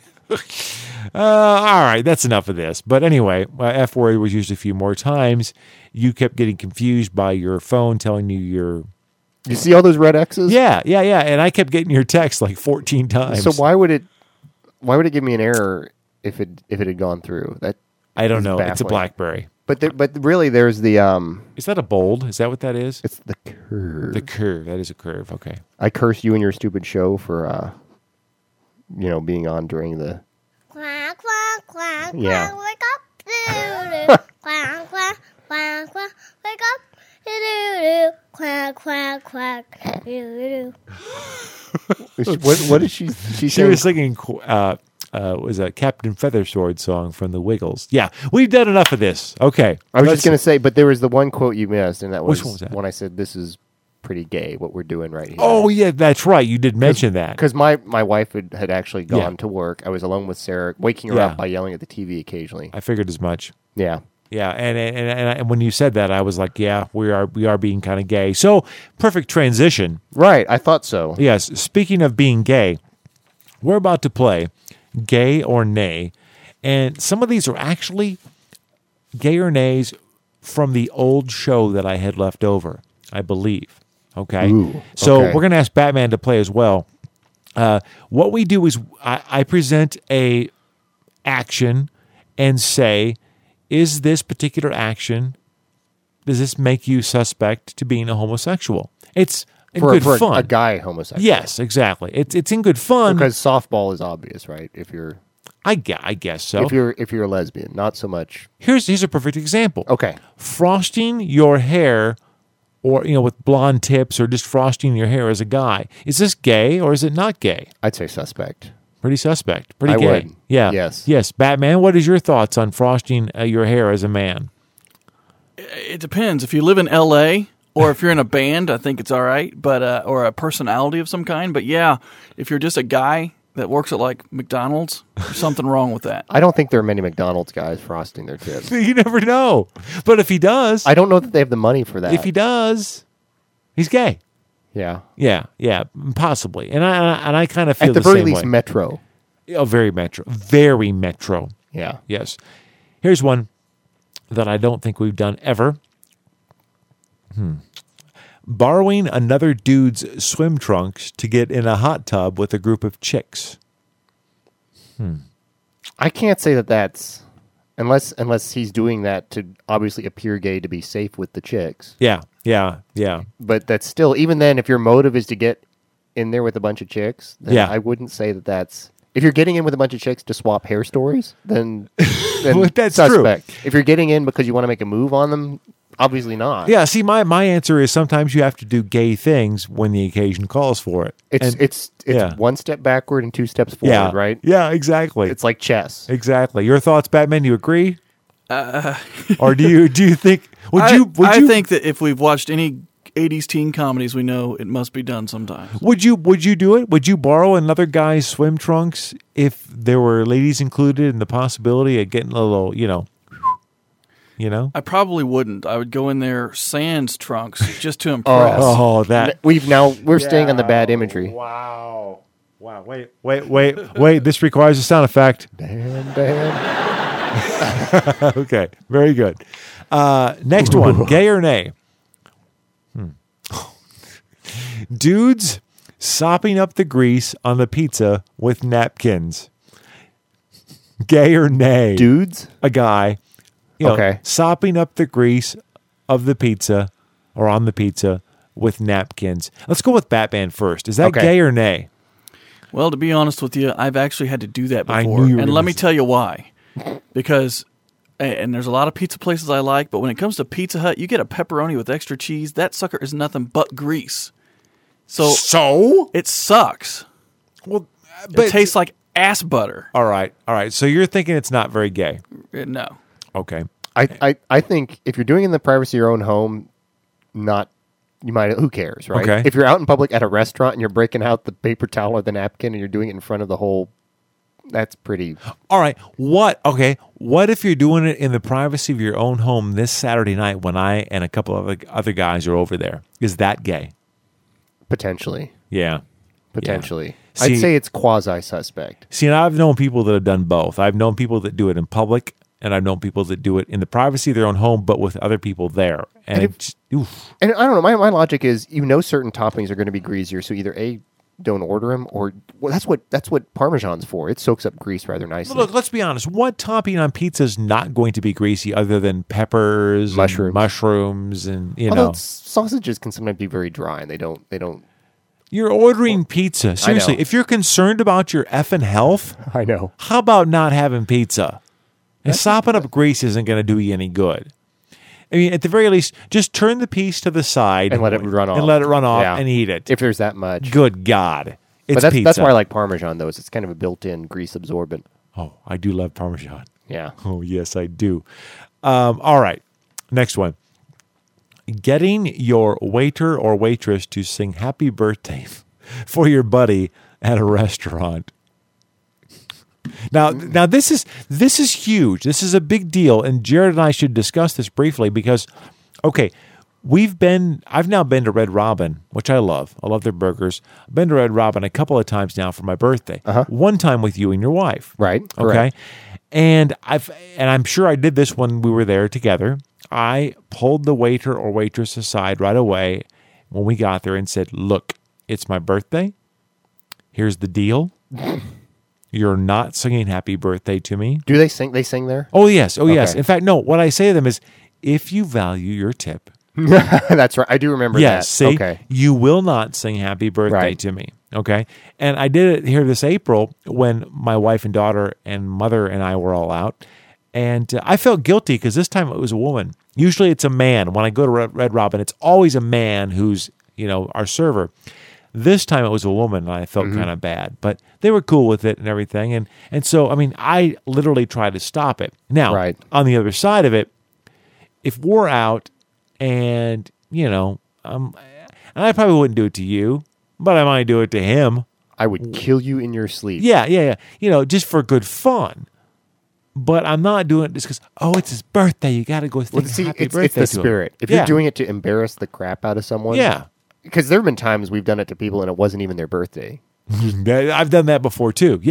All right, that's enough of this. But anyway, F word was used a few more times. You kept getting confused by your phone telling you your... You see all those red X's? Yeah. And I kept getting your text like 14 times. So why would it give me an error if it had gone through? That I don't know. Baffling. It's a BlackBerry. But really, there's the... Is that a bold? Is that what that is? It's the curve. The curve. That is a curve. Okay. I curse you and your stupid show for, being on during the... Quack, quack, quack, Yeah. quack, wake up, doo-doo. Quack, quack, quack, quack, wake up, doo-doo. Quack, quack, quack, doo-doo. What did she She was singing... was a Captain Feathersword song from the Wiggles. Yeah, we've done enough of this. Okay. I was just going to say, but there was the one quote you missed, and that was, Which one was that? when I said, this is pretty gay, what we're doing right here. Oh, yeah, that's right. You did mention that. Because my wife had actually gone to work. I was alone with Sarah, waking her up by yelling at the TV occasionally. I figured as much. Yeah. Yeah, and when you said that, I was like, yeah, we are being kind of gay. So, perfect transition. Right, I thought so. Yes, speaking of being gay, we're about to play Gay or Nay, and some of these are actually gay or nays from the old show that I had left over, I believe. Okay? Ooh, so okay. we're going to ask Batman to play as well. What we do is I present a action and say, is this particular action, does this make you suspect to being a homosexual? It's in good fun. A guy homosexual. Yes, exactly. It's in good fun. Because softball is obvious, right? If you're... I guess so. If you're a lesbian, not so much. Here's a perfect example. Okay. Frosting your hair, or with blonde tips, or just frosting your hair as a guy. Is this gay or is it not gay? I'd say suspect. Pretty suspect. Pretty I gay. would. Yeah. Yes. Batman, what is your thoughts on frosting your hair as a man? It depends. If you live in L.A. or if you're in a band, I think it's all right. But or a personality of some kind. But yeah, if you're just a guy that works at like McDonald's, there's something wrong with that. I don't think there are many McDonald's guys frosting their tips. You never know. But if he does, I don't know that they have the money for that. If he does, he's gay. Yeah. Yeah, possibly. And I kind of feel at the the very same least way. Metro. Oh, very metro. Very metro. Yeah. Yes. Here's one that I don't think we've done ever. Borrowing another dude's swim trunks to get in a hot tub with a group of chicks. I can't say that that's unless he's doing that to obviously appear gay to be safe with the chicks. Yeah. But that's still, even then, if your motive is to get in there with a bunch of chicks, then Yeah. I wouldn't say that that's. If you're getting in with a bunch of chicks to swap hair stories, then Well, that's suspect. If you're getting in because you want to make a move on them, obviously not. Yeah, see, my answer is sometimes you have to do gay things when the occasion calls for it. It's yeah. one step backward and two steps forward, Yeah. right? Yeah, exactly. It's like chess. Exactly. Your thoughts, Batman? You agree? Or do you think? I think that if we've watched any 80s teen comedies, we know it must be done sometimes. Would you do it? Would you borrow another guy's swim trunks if there were ladies included and the possibility of getting a little, you know? I probably wouldn't. I would go in there sans trunks just to impress. Oh, that we're staying on the bad imagery. Wow. Wait. This requires a sound effect. Damn. Okay, very good. Next one, gay or nay? Dudes sopping up the grease on the pizza with napkins. Gay or nay? Dudes? A guy. Okay. Sopping up the grease of the pizza or on the pizza with napkins. Let's go with Batman first. Is that Okay. gay or nay? Well, to be honest with you, I've actually had to do that before. I knew you were and gonna let me say- tell you why. Because, and there's a lot of pizza places I like, but when it comes to Pizza Hut, you get a pepperoni with extra cheese. That sucker is nothing but grease. So it sucks. Well, it tastes like ass butter. All right. So you're thinking it's not very gay. No. Okay. I think if you're doing it in the privacy of your own home, who cares, right? Okay. If you're out in public at a restaurant and you're breaking out the paper towel or the napkin and you're doing it in front of the whole, that's pretty. All right. What if you're doing it in the privacy of your own home this Saturday night when I and a couple of other guys are over there? Is that gay? Potentially. Yeah. Potentially. Yeah. I'd say it's quasi-suspect. See, and I've known people that have done both. I've known people that do it in public, and I've known people that do it in the privacy of their own home, but with other people there. And And I don't know. My logic is, certain toppings are going to be greasier, so either A, don't order them, or that's what Parmesan's for. It soaks up grease rather nicely. Look, let's be honest. What topping on pizza is not going to be greasy other than peppers, mushrooms, and Although sausages can sometimes be very dry, and they don't. You're ordering pizza. Seriously, if you're concerned about your effing health, I know. How about not having pizza? And sopping up grease isn't going to do you any good. I mean, at the very least, just turn the piece to the side and let it run off. Yeah. And eat it. If there's that much. Good God. It's but pizza. that's why I like Parmesan, though. It's kind of a built-in grease absorbent. Oh, I do love Parmesan. Yeah. Oh, yes, I do. All right. Next one. Getting your waiter or waitress to sing happy birthday for your buddy at a restaurant. Now this is huge. This is a big deal, and Jared and I should discuss this briefly because, okay, I've now been to Red Robin, which I love. I love their burgers. I've been to Red Robin a couple of times now for my birthday. One time with you and your wife. Right. Okay. Correct. And I'm sure I did this when we were there together. I pulled the waiter or waitress aside right away when we got there and said, "Look, it's my birthday. Here's the deal. You're not singing happy birthday to me." Do they sing? They sing there? Oh, yes. Oh, yes. Okay. In fact, no, what I say to them is, if you value your tip. That's right. I do remember yes, that. see, Okay. you will not sing happy birthday Right. to me. Okay. And I did it here this April when my wife and daughter and mother and I were all out. And I felt guilty because this time it was a woman. Usually it's a man. When I go to Red Robin, it's always a man who's, our server. This time it was a woman, and I felt kind of bad. But they were cool with it and everything. And so, I mean, I literally tried to stop it. Now, on the other side of it, if we're out and, and I probably wouldn't do it to you, but I might do it to him. I would kill you in your sleep. Yeah. just for good fun. But I'm not doing it just because, it's his birthday. You got to go sing happy birthday it's the to him. spirit. If you're doing it to embarrass the crap out of someone. Yeah. Because there have been times we've done it to people and it wasn't even their birthday. I've done that before too. Yeah.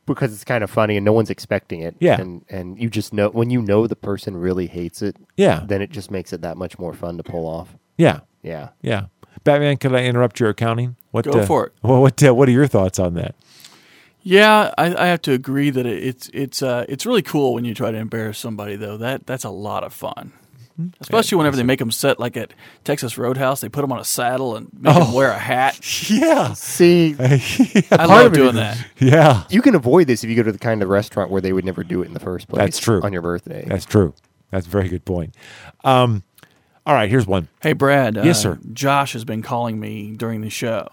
because it's kind of funny and no one's expecting it. Yeah. And you just know when you know the person really hates it. Yeah. Then it just makes it that much more fun to pull off. Yeah. Yeah. Yeah. Batman, could I interrupt your accounting? Go for it. Well, what are your thoughts on that? Yeah, I have to agree that it's really cool when you try to embarrass somebody, though. That's a lot of fun. Especially whenever they make them set like at Texas Roadhouse, they put them on a saddle and make them wear a hat. Yeah. See, I love doing that. Yeah. You can avoid this if you go to the kind of restaurant where they would never do it in the first place. That's true. On your birthday. That's true. That's a very good point. All right, here's one. Hey, Brad. Yes, sir. Josh has been calling me during the show.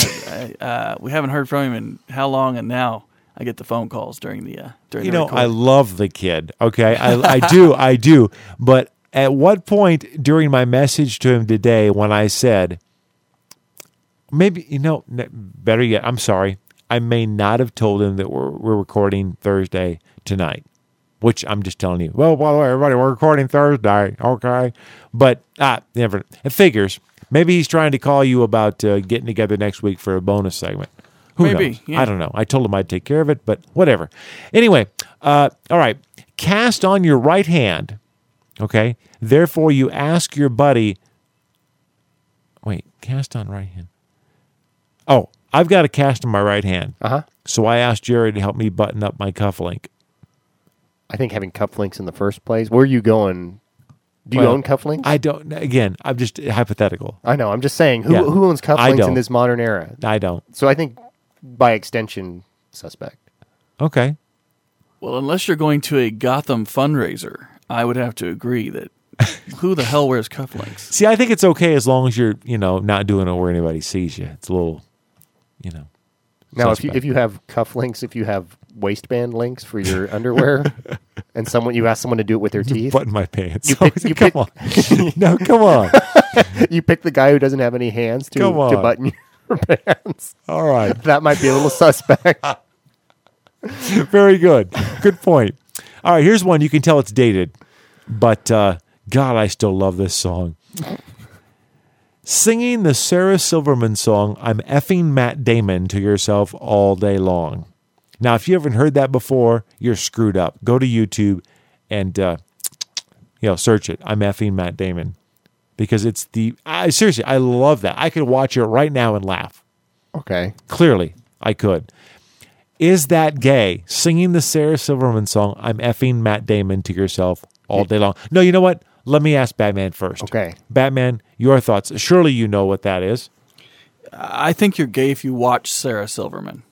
We haven't heard from him in how long, and now I get the phone calls during the You know, recording. I love the kid. Okay, I do. But at what point during my message to him today, when I said, maybe better yet, I'm sorry, I may not have told him that we're recording Thursday tonight. Which I'm just telling you. Well, by the way, everybody, we're recording Thursday, okay? But never. It figures. Maybe he's trying to call you about getting together next week for a bonus segment. Who Maybe, knows? yeah. I don't know. I told him I'd take care of it, but whatever. Anyway, all right. Cast on your right hand, okay? Therefore, you ask your buddy. Wait, cast on right hand. Oh, I've got a cast on my right hand. Uh-huh. So I asked Jerry to help me button up my cufflink. I think having cufflinks in the first place. Where are you going? Do you own cufflinks? I don't. Again, I'm just hypothetical. I know. I'm just saying. Who Yeah. who owns I cufflinks don't. in this modern era? I don't. So I think, by extension, suspect. Okay. Well, unless you're going to a Gotham fundraiser, I would have to agree that who the hell wears cufflinks? See, I think it's okay as long as you're, not doing it where anybody sees you. It's a little, Now, suspect. if you have cufflinks, if you have waistband links for your underwear, and you ask someone to do it with their teeth, button my pants. You pick, Come on. No, come on. You pick the guy who doesn't have any hands to Come on. button your pants. All right. That might be a little suspect. Very good. Good point. All right, here's one. You can tell it's dated, but God, I still love this song. Singing the Sarah Silverman song, I'm effing Matt Damon to yourself all day long. Now, if you haven't heard that before, you're screwed up. Go to YouTube and search it. I'm effing Matt Damon. Because it's seriously, I love that. I could watch it right now and laugh. Okay. Clearly, I could. Is that gay? Singing the Sarah Silverman song, I'm effing Matt Damon to yourself all day long. No, you know what? Let me ask Batman first. Okay. Batman, your thoughts. Surely you know what that is. I think you're gay if you watch Sarah Silverman.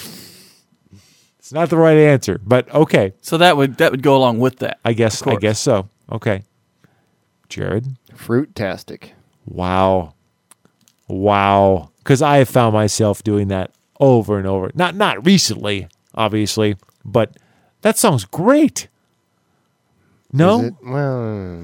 It's not the right answer, but okay. So that would go along with that. I guess so. Okay. Jared? Fruit-tastic. Wow. Because I have found myself doing that over and over. Not recently, obviously, but that song's great. No? Is it? Well,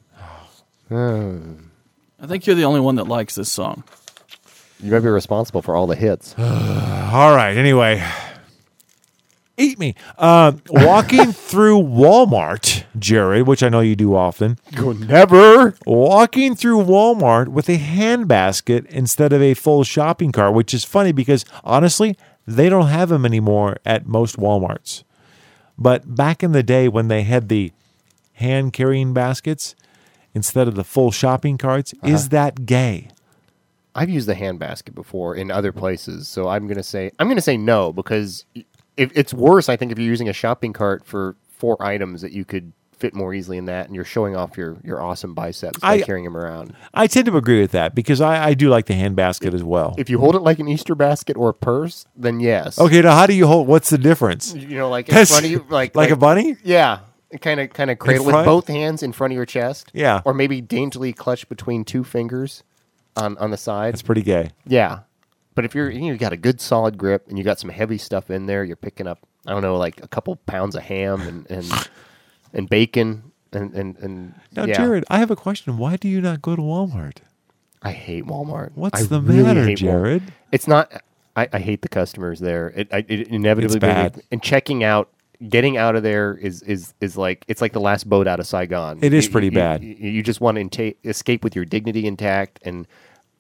I think you're the only one that likes this song. you might be responsible for all the hits. All right. Anyway, eat me. Walking through Walmart, Jared, which I know you do often. Never. Walking through Walmart with a handbasket instead of a full shopping cart, which is funny because honestly, they don't have them anymore at most Walmarts. But back in the day when they had the hand carrying baskets instead of the full shopping carts, is that gay? I've used the handbasket before in other places, so I'm gonna say no, because if it's worse, I think, if you're using a shopping cart for 4 items that you could fit more easily in that, and you're showing off your awesome biceps by carrying them around. I tend to agree with that because I do like the handbasket as well. If you hold it like an Easter basket or a purse, then yes. Okay, now how do you hold? What's the difference? Like in front of you, like a bunny? Yeah. Kind of cradle with both hands in front of your chest. Yeah. Or maybe daintily clutched between 2 fingers on the side. That's pretty gay. Yeah. But if you got a good solid grip and you got some heavy stuff in there, you're picking up, I don't know, like a couple pounds of ham and bacon and Now, yeah. Jared, I have a question. Why do you not go to Walmart? I hate Walmart. What's I the really matter, hate Jared? Walmart. It's not. I hate the customers there. It inevitably It's bad. And checking out, getting out of there is like, it's like the last boat out of Saigon. It is pretty bad. You just want to escape with your dignity intact, and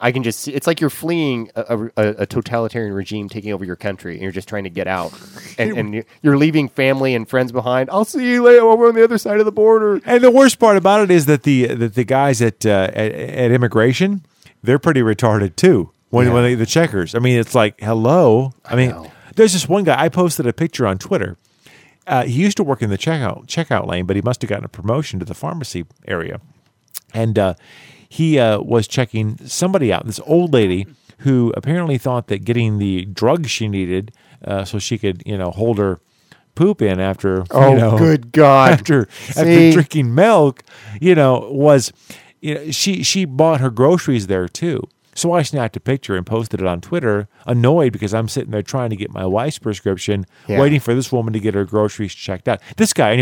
I can just see it's like you're fleeing a totalitarian regime taking over your country, and you're just trying to get out, and you're leaving family and friends behind. I'll see you later over on the other side of the border. And the worst part about it is that the guys at immigration, they're pretty retarded too. When the checkers, I mean, it's like hello. I mean, there's this one guy. I posted a picture on Twitter. He used to work in the checkout lane, but he must have gotten a promotion to the pharmacy area, and he was checking somebody out, this old lady who apparently thought that getting the drugs she needed so she could, hold her poop in after, good God. after drinking milk, was, she bought her groceries there too. So I snapped a picture and posted it on Twitter, annoyed because I'm sitting there trying to get my wife's prescription, waiting for this woman to get her groceries checked out. This guy,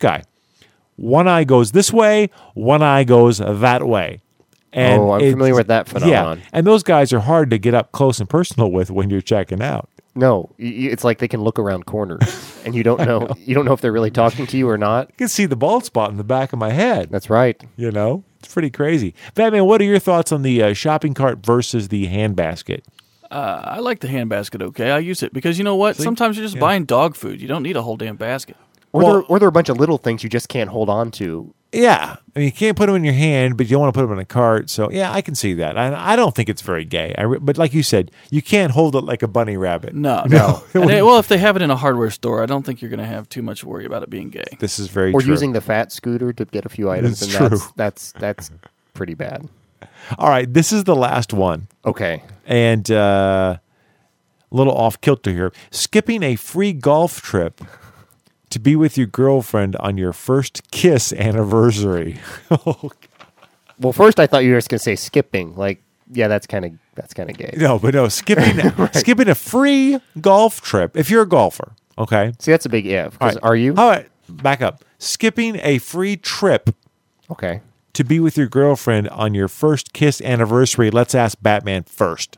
one eye goes this way, one eye goes that way. And I'm familiar with that phenomenon. Yeah, and those guys are hard to get up close and personal with when you're checking out. No, it's like they can look around corners, and you don't know if they're really talking to you or not. You can see the bald spot in the back of my head. That's right. It's pretty crazy. Batman, what are your thoughts on the shopping cart versus the handbasket? I like the handbasket. Okay, I use it because you know what? Sometimes you're just buying dog food. You don't need a whole damn basket. Or there are a bunch of little things you just can't hold on to. Yeah. I mean, you can't put them in your hand, but you don't want to put them in a cart. So, yeah, I can see that. I don't think it's very gay. But like you said, you can't hold it like a bunny rabbit. No. Well, if they have it in a hardware store, I don't think you're going to have too much worry about it being gay. This is very true. Or true. using the fat scooter to get a few items. That's and true. That's pretty bad. All right. This is the last one. Okay. And a little off kilter here. Skipping a free golf trip to be with your girlfriend on your first kiss anniversary. Well, first I thought you were just going to say skipping. Like, yeah, that's kind of gay. No, skipping Right. skipping a free golf trip. If you're a golfer, okay. See, that's a big if. 'Cause are you? All right, back up. Skipping a free trip. Okay. To be with your girlfriend on your first kiss anniversary. Let's ask Batman first.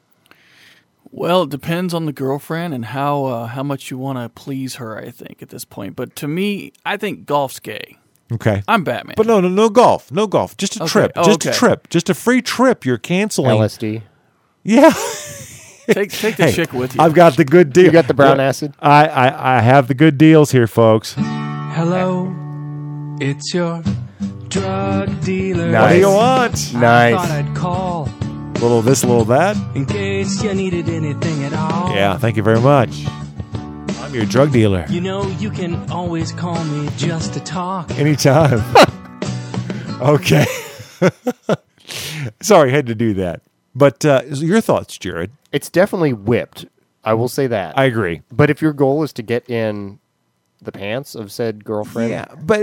Well, it depends on the girlfriend and how much you want to please her, I think, at this point. But to me, I think golf's gay. Okay. I'm Batman. But no golf. No golf. Just a trip. Oh, just okay. a trip. Just a free trip you're canceling. LSD. Yeah. Take the chick with you. I've got the good deal. You got the brown acid? I have the good deals here, folks. Hello, it's your drug dealer. What do you want? I thought I'd call Little this, little that. in case you needed anything at all. Yeah, thank you very much. I'm your drug dealer. You know, you can always call me just to talk. Anytime. Okay. Sorry, I had to do that. But your thoughts, Jared? It's definitely whipped. I will say that. I agree. But if your goal is to get in the pants of said girlfriend, Yeah, but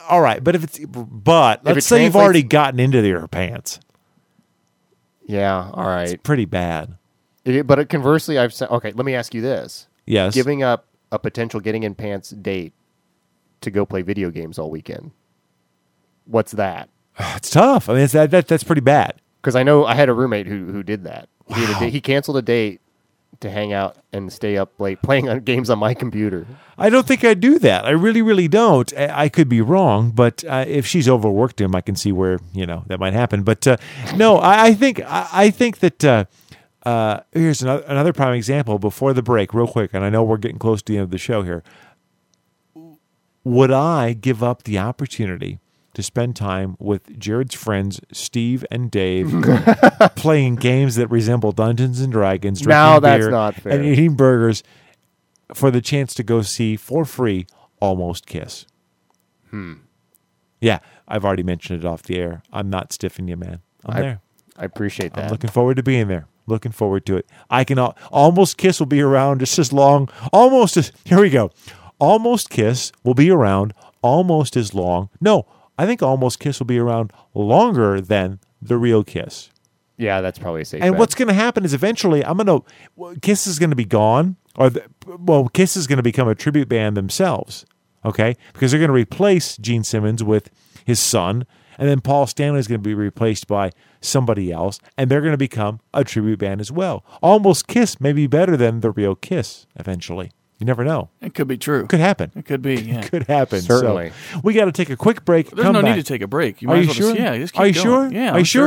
let's say you've already gotten into your pants. Yeah, all right. It's pretty bad. But conversely, I've said, okay, let me ask you this. Yes. Giving up a potential getting in pants date to go play video games all weekend. What's that? It's tough. I mean, that's pretty bad. Because I know I had a roommate who did that. He canceled a date to hang out and stay up late playing on games on my computer. I don't think I'd do that. I really, really don't. I could be wrong, but if she's overworked him, I can see where that might happen. But no, I think that here's another prime example before the break, real quick. And I know we're getting close to the end of the show here. Would I give up the opportunity to spend time with Jared's friends, Steve and Dave, playing games that resemble Dungeons and Dragons, drinking that's beer, not fair. and eating burgers for the chance to go see, for free, Almost Kiss? Yeah, I've already mentioned it off the air. I'm not stiffing you, man. I'm there. I appreciate that. I'm looking forward to being there. Looking forward to it. I can Almost Kiss will be around just as long. Here we go. Almost Kiss will be around almost as long. No, I think Almost Kiss will be around longer than The Real Kiss. Yeah, that's probably a safe And bet. what's going to happen is eventually Kiss is going to be gone, Kiss is going to become a tribute band themselves, okay? Because they're going to replace Gene Simmons with his son, and then Paul Stanley is going to be replaced by somebody else, and they're going to become a tribute band as well. Almost Kiss may be better than The Real Kiss eventually. You never know. It could be true. Could happen. It could be, yeah. Could happen. Certainly. So we got to take a quick break. There's no need to take a break. Are you sure? Just keep Are you going. sure? Yeah, Are you sure?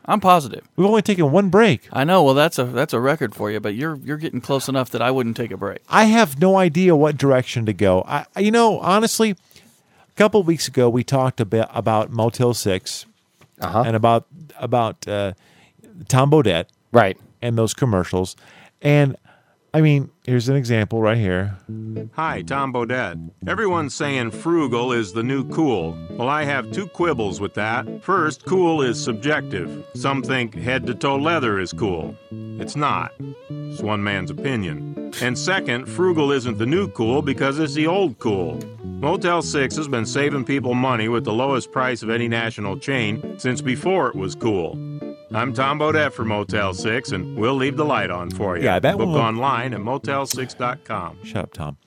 I'm positive. We've only taken one break. I know. Well, that's a record for you, but you're getting close enough that I wouldn't take a break. I have no idea what direction to go. Honestly, a couple of weeks ago we talked about Motel 6 and about Tom Bodett, right, and those commercials. And I mean, here's an example right here. Hi, Tom Bodett. Everyone's saying frugal is the new cool. Well, I have two quibbles with that. First, cool is subjective. Some think head-to-toe leather is cool. It's not. It's one man's opinion. And second, frugal isn't the new cool because it's the old cool. Motel 6 has been saving people money with the lowest price of any national chain since before it was cool. I'm Tom Bodett for Motel 6, and we'll leave the light on for you. Yeah, that Book one- online at motel6.com. Shut up, Tom.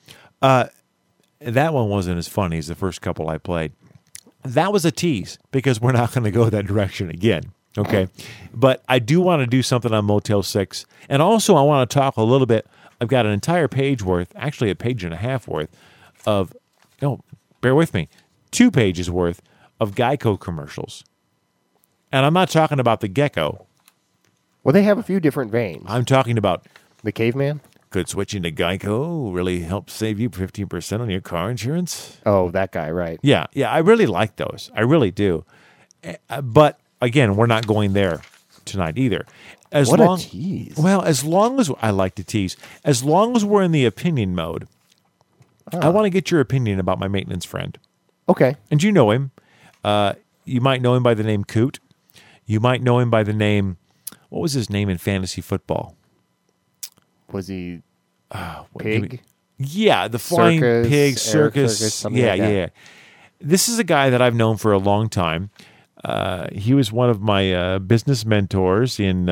That one wasn't as funny as the first couple I played. That was a tease because we're not going to go that direction again. Okay. But I do want to do something on Motel 6. And also, I want to talk a little bit. I've got an entire page worth, actually a page and a half worth of, bear with me, 2 pages worth of Geico commercials. And I'm not talking about the gecko. Well, they have a few different veins. I'm talking about the caveman. Could switching to Geico really help save you 15% on your car insurance? Oh, that guy, right. Yeah, I really like those. I really do. But again, we're not going there tonight either. A tease. Well, as long as I like to tease, as long as we're in the opinion mode, I want to get your opinion about my maintenance friend. Okay. And you know him. You might know him by the name Coot. You might know him by the name, what was his name in fantasy football? Was he Pig? Yeah, the flying pig circus. Yeah. This is a guy that I've known for a long time. He was one of my business mentors in...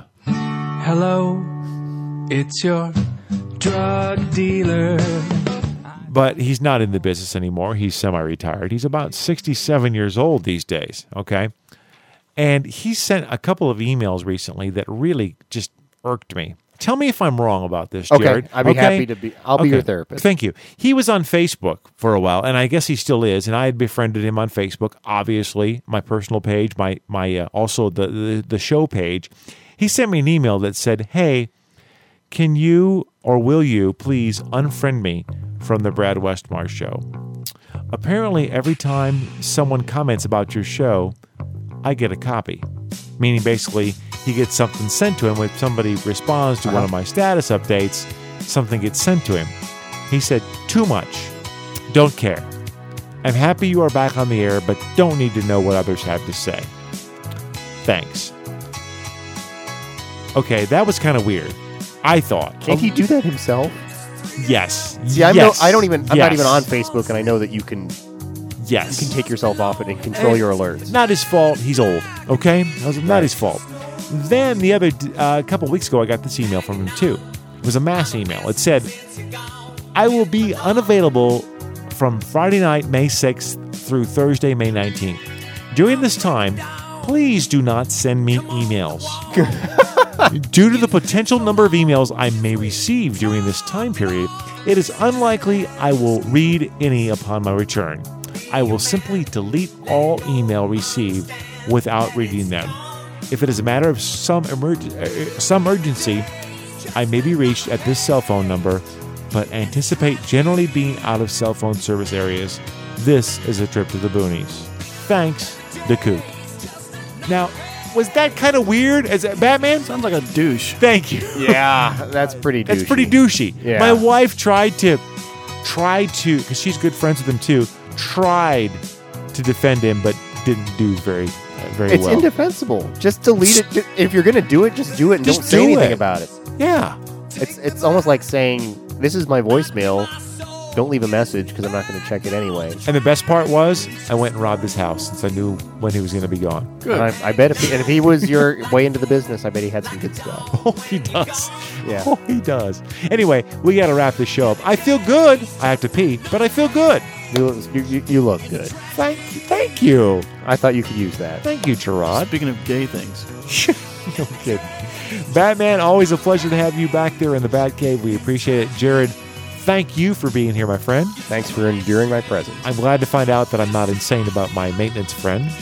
Hello, it's your drug dealer. But he's not in the business anymore. He's semi-retired. He's about 67 years old these days, okay? And he sent a couple of emails recently that really just irked me. Tell me if I'm wrong about this, Jared. Okay, I'd be happy to be. I'll be your therapist. Thank you. He was on Facebook for a while, and I guess he still is. And I had befriended him on Facebook. Obviously, my personal page, my also the show page. He sent me an email that said, "Hey, can you or will you please unfriend me from the Brad Westmar show? Apparently, every time someone comments about your show, I get a copy." Meaning, basically, he gets something sent to him. When somebody responds to one of my status updates, something gets sent to him. He said, "Too much. Don't care. I'm happy you are back on the air, but don't need to know what others have to say. Thanks." Okay, that was kind of weird. I thought. Can't he do that himself? Yes. See, I'm not even on Facebook, and I know that you can. Yes. You can take yourself off it and control your alerts. Not his fault. He's old. Okay? Not his fault. Then the other couple weeks ago, I got this email from him too. It was a mass email. It said, "I will be unavailable from Friday night, May 6th through Thursday, May 19th. During this time, please do not send me emails. Due to the potential number of emails I may receive during this time period, it is unlikely I will read any upon my return. I will simply delete all email received without reading them. If it is a matter of some urgency, I may be reached at this cell phone number, but anticipate generally being out of cell phone service areas. This is a trip to the boonies. Thanks, the Coop." Now, was that kind of weird as a Batman? Sounds like a douche. Thank you. Yeah, that's pretty douchey. That's pretty douchey. Yeah. My wife tried to, because she's good friends with him too, tried to defend him, but didn't do very well. It's indefensible. Just delete it. If you're going to do it, just do it and Just don't say do anything it. about it. Yeah. It's almost like saying, "This is my voicemail. Don't leave a message because I'm not going to check it anyway." And the best part was, I went and robbed his house since I knew when he was going to be gone. Good. And I bet if he was your way into the business, I bet he had some good stuff. Oh, he does. Yeah. Oh, he does. Anyway, we got to wrap this show up. I feel good. I have to pee, but I feel good. You look good. Thank you. I thought you could use that. Thank you, Gerard. Speaking of gay things. No kidding. Batman, always a pleasure to have you back there in the Batcave. We appreciate it. Jared, thank you for being here, my friend. Thanks for enduring my presence. I'm glad to find out that I'm not insane about my maintenance friend.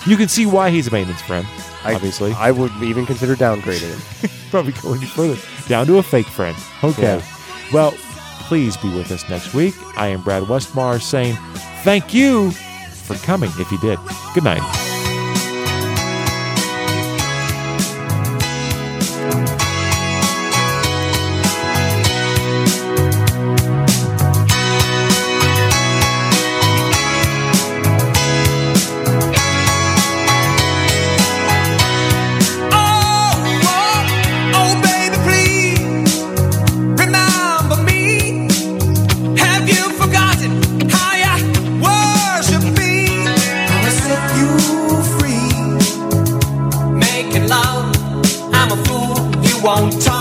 You can see why he's a maintenance friend, obviously. I would even consider downgrading him. Probably go any further. Down to a fake friend. Okay. Yeah. Well, please be with us next week. I am Brad Westmar saying thank you for coming if you did. Good night. Won't talk.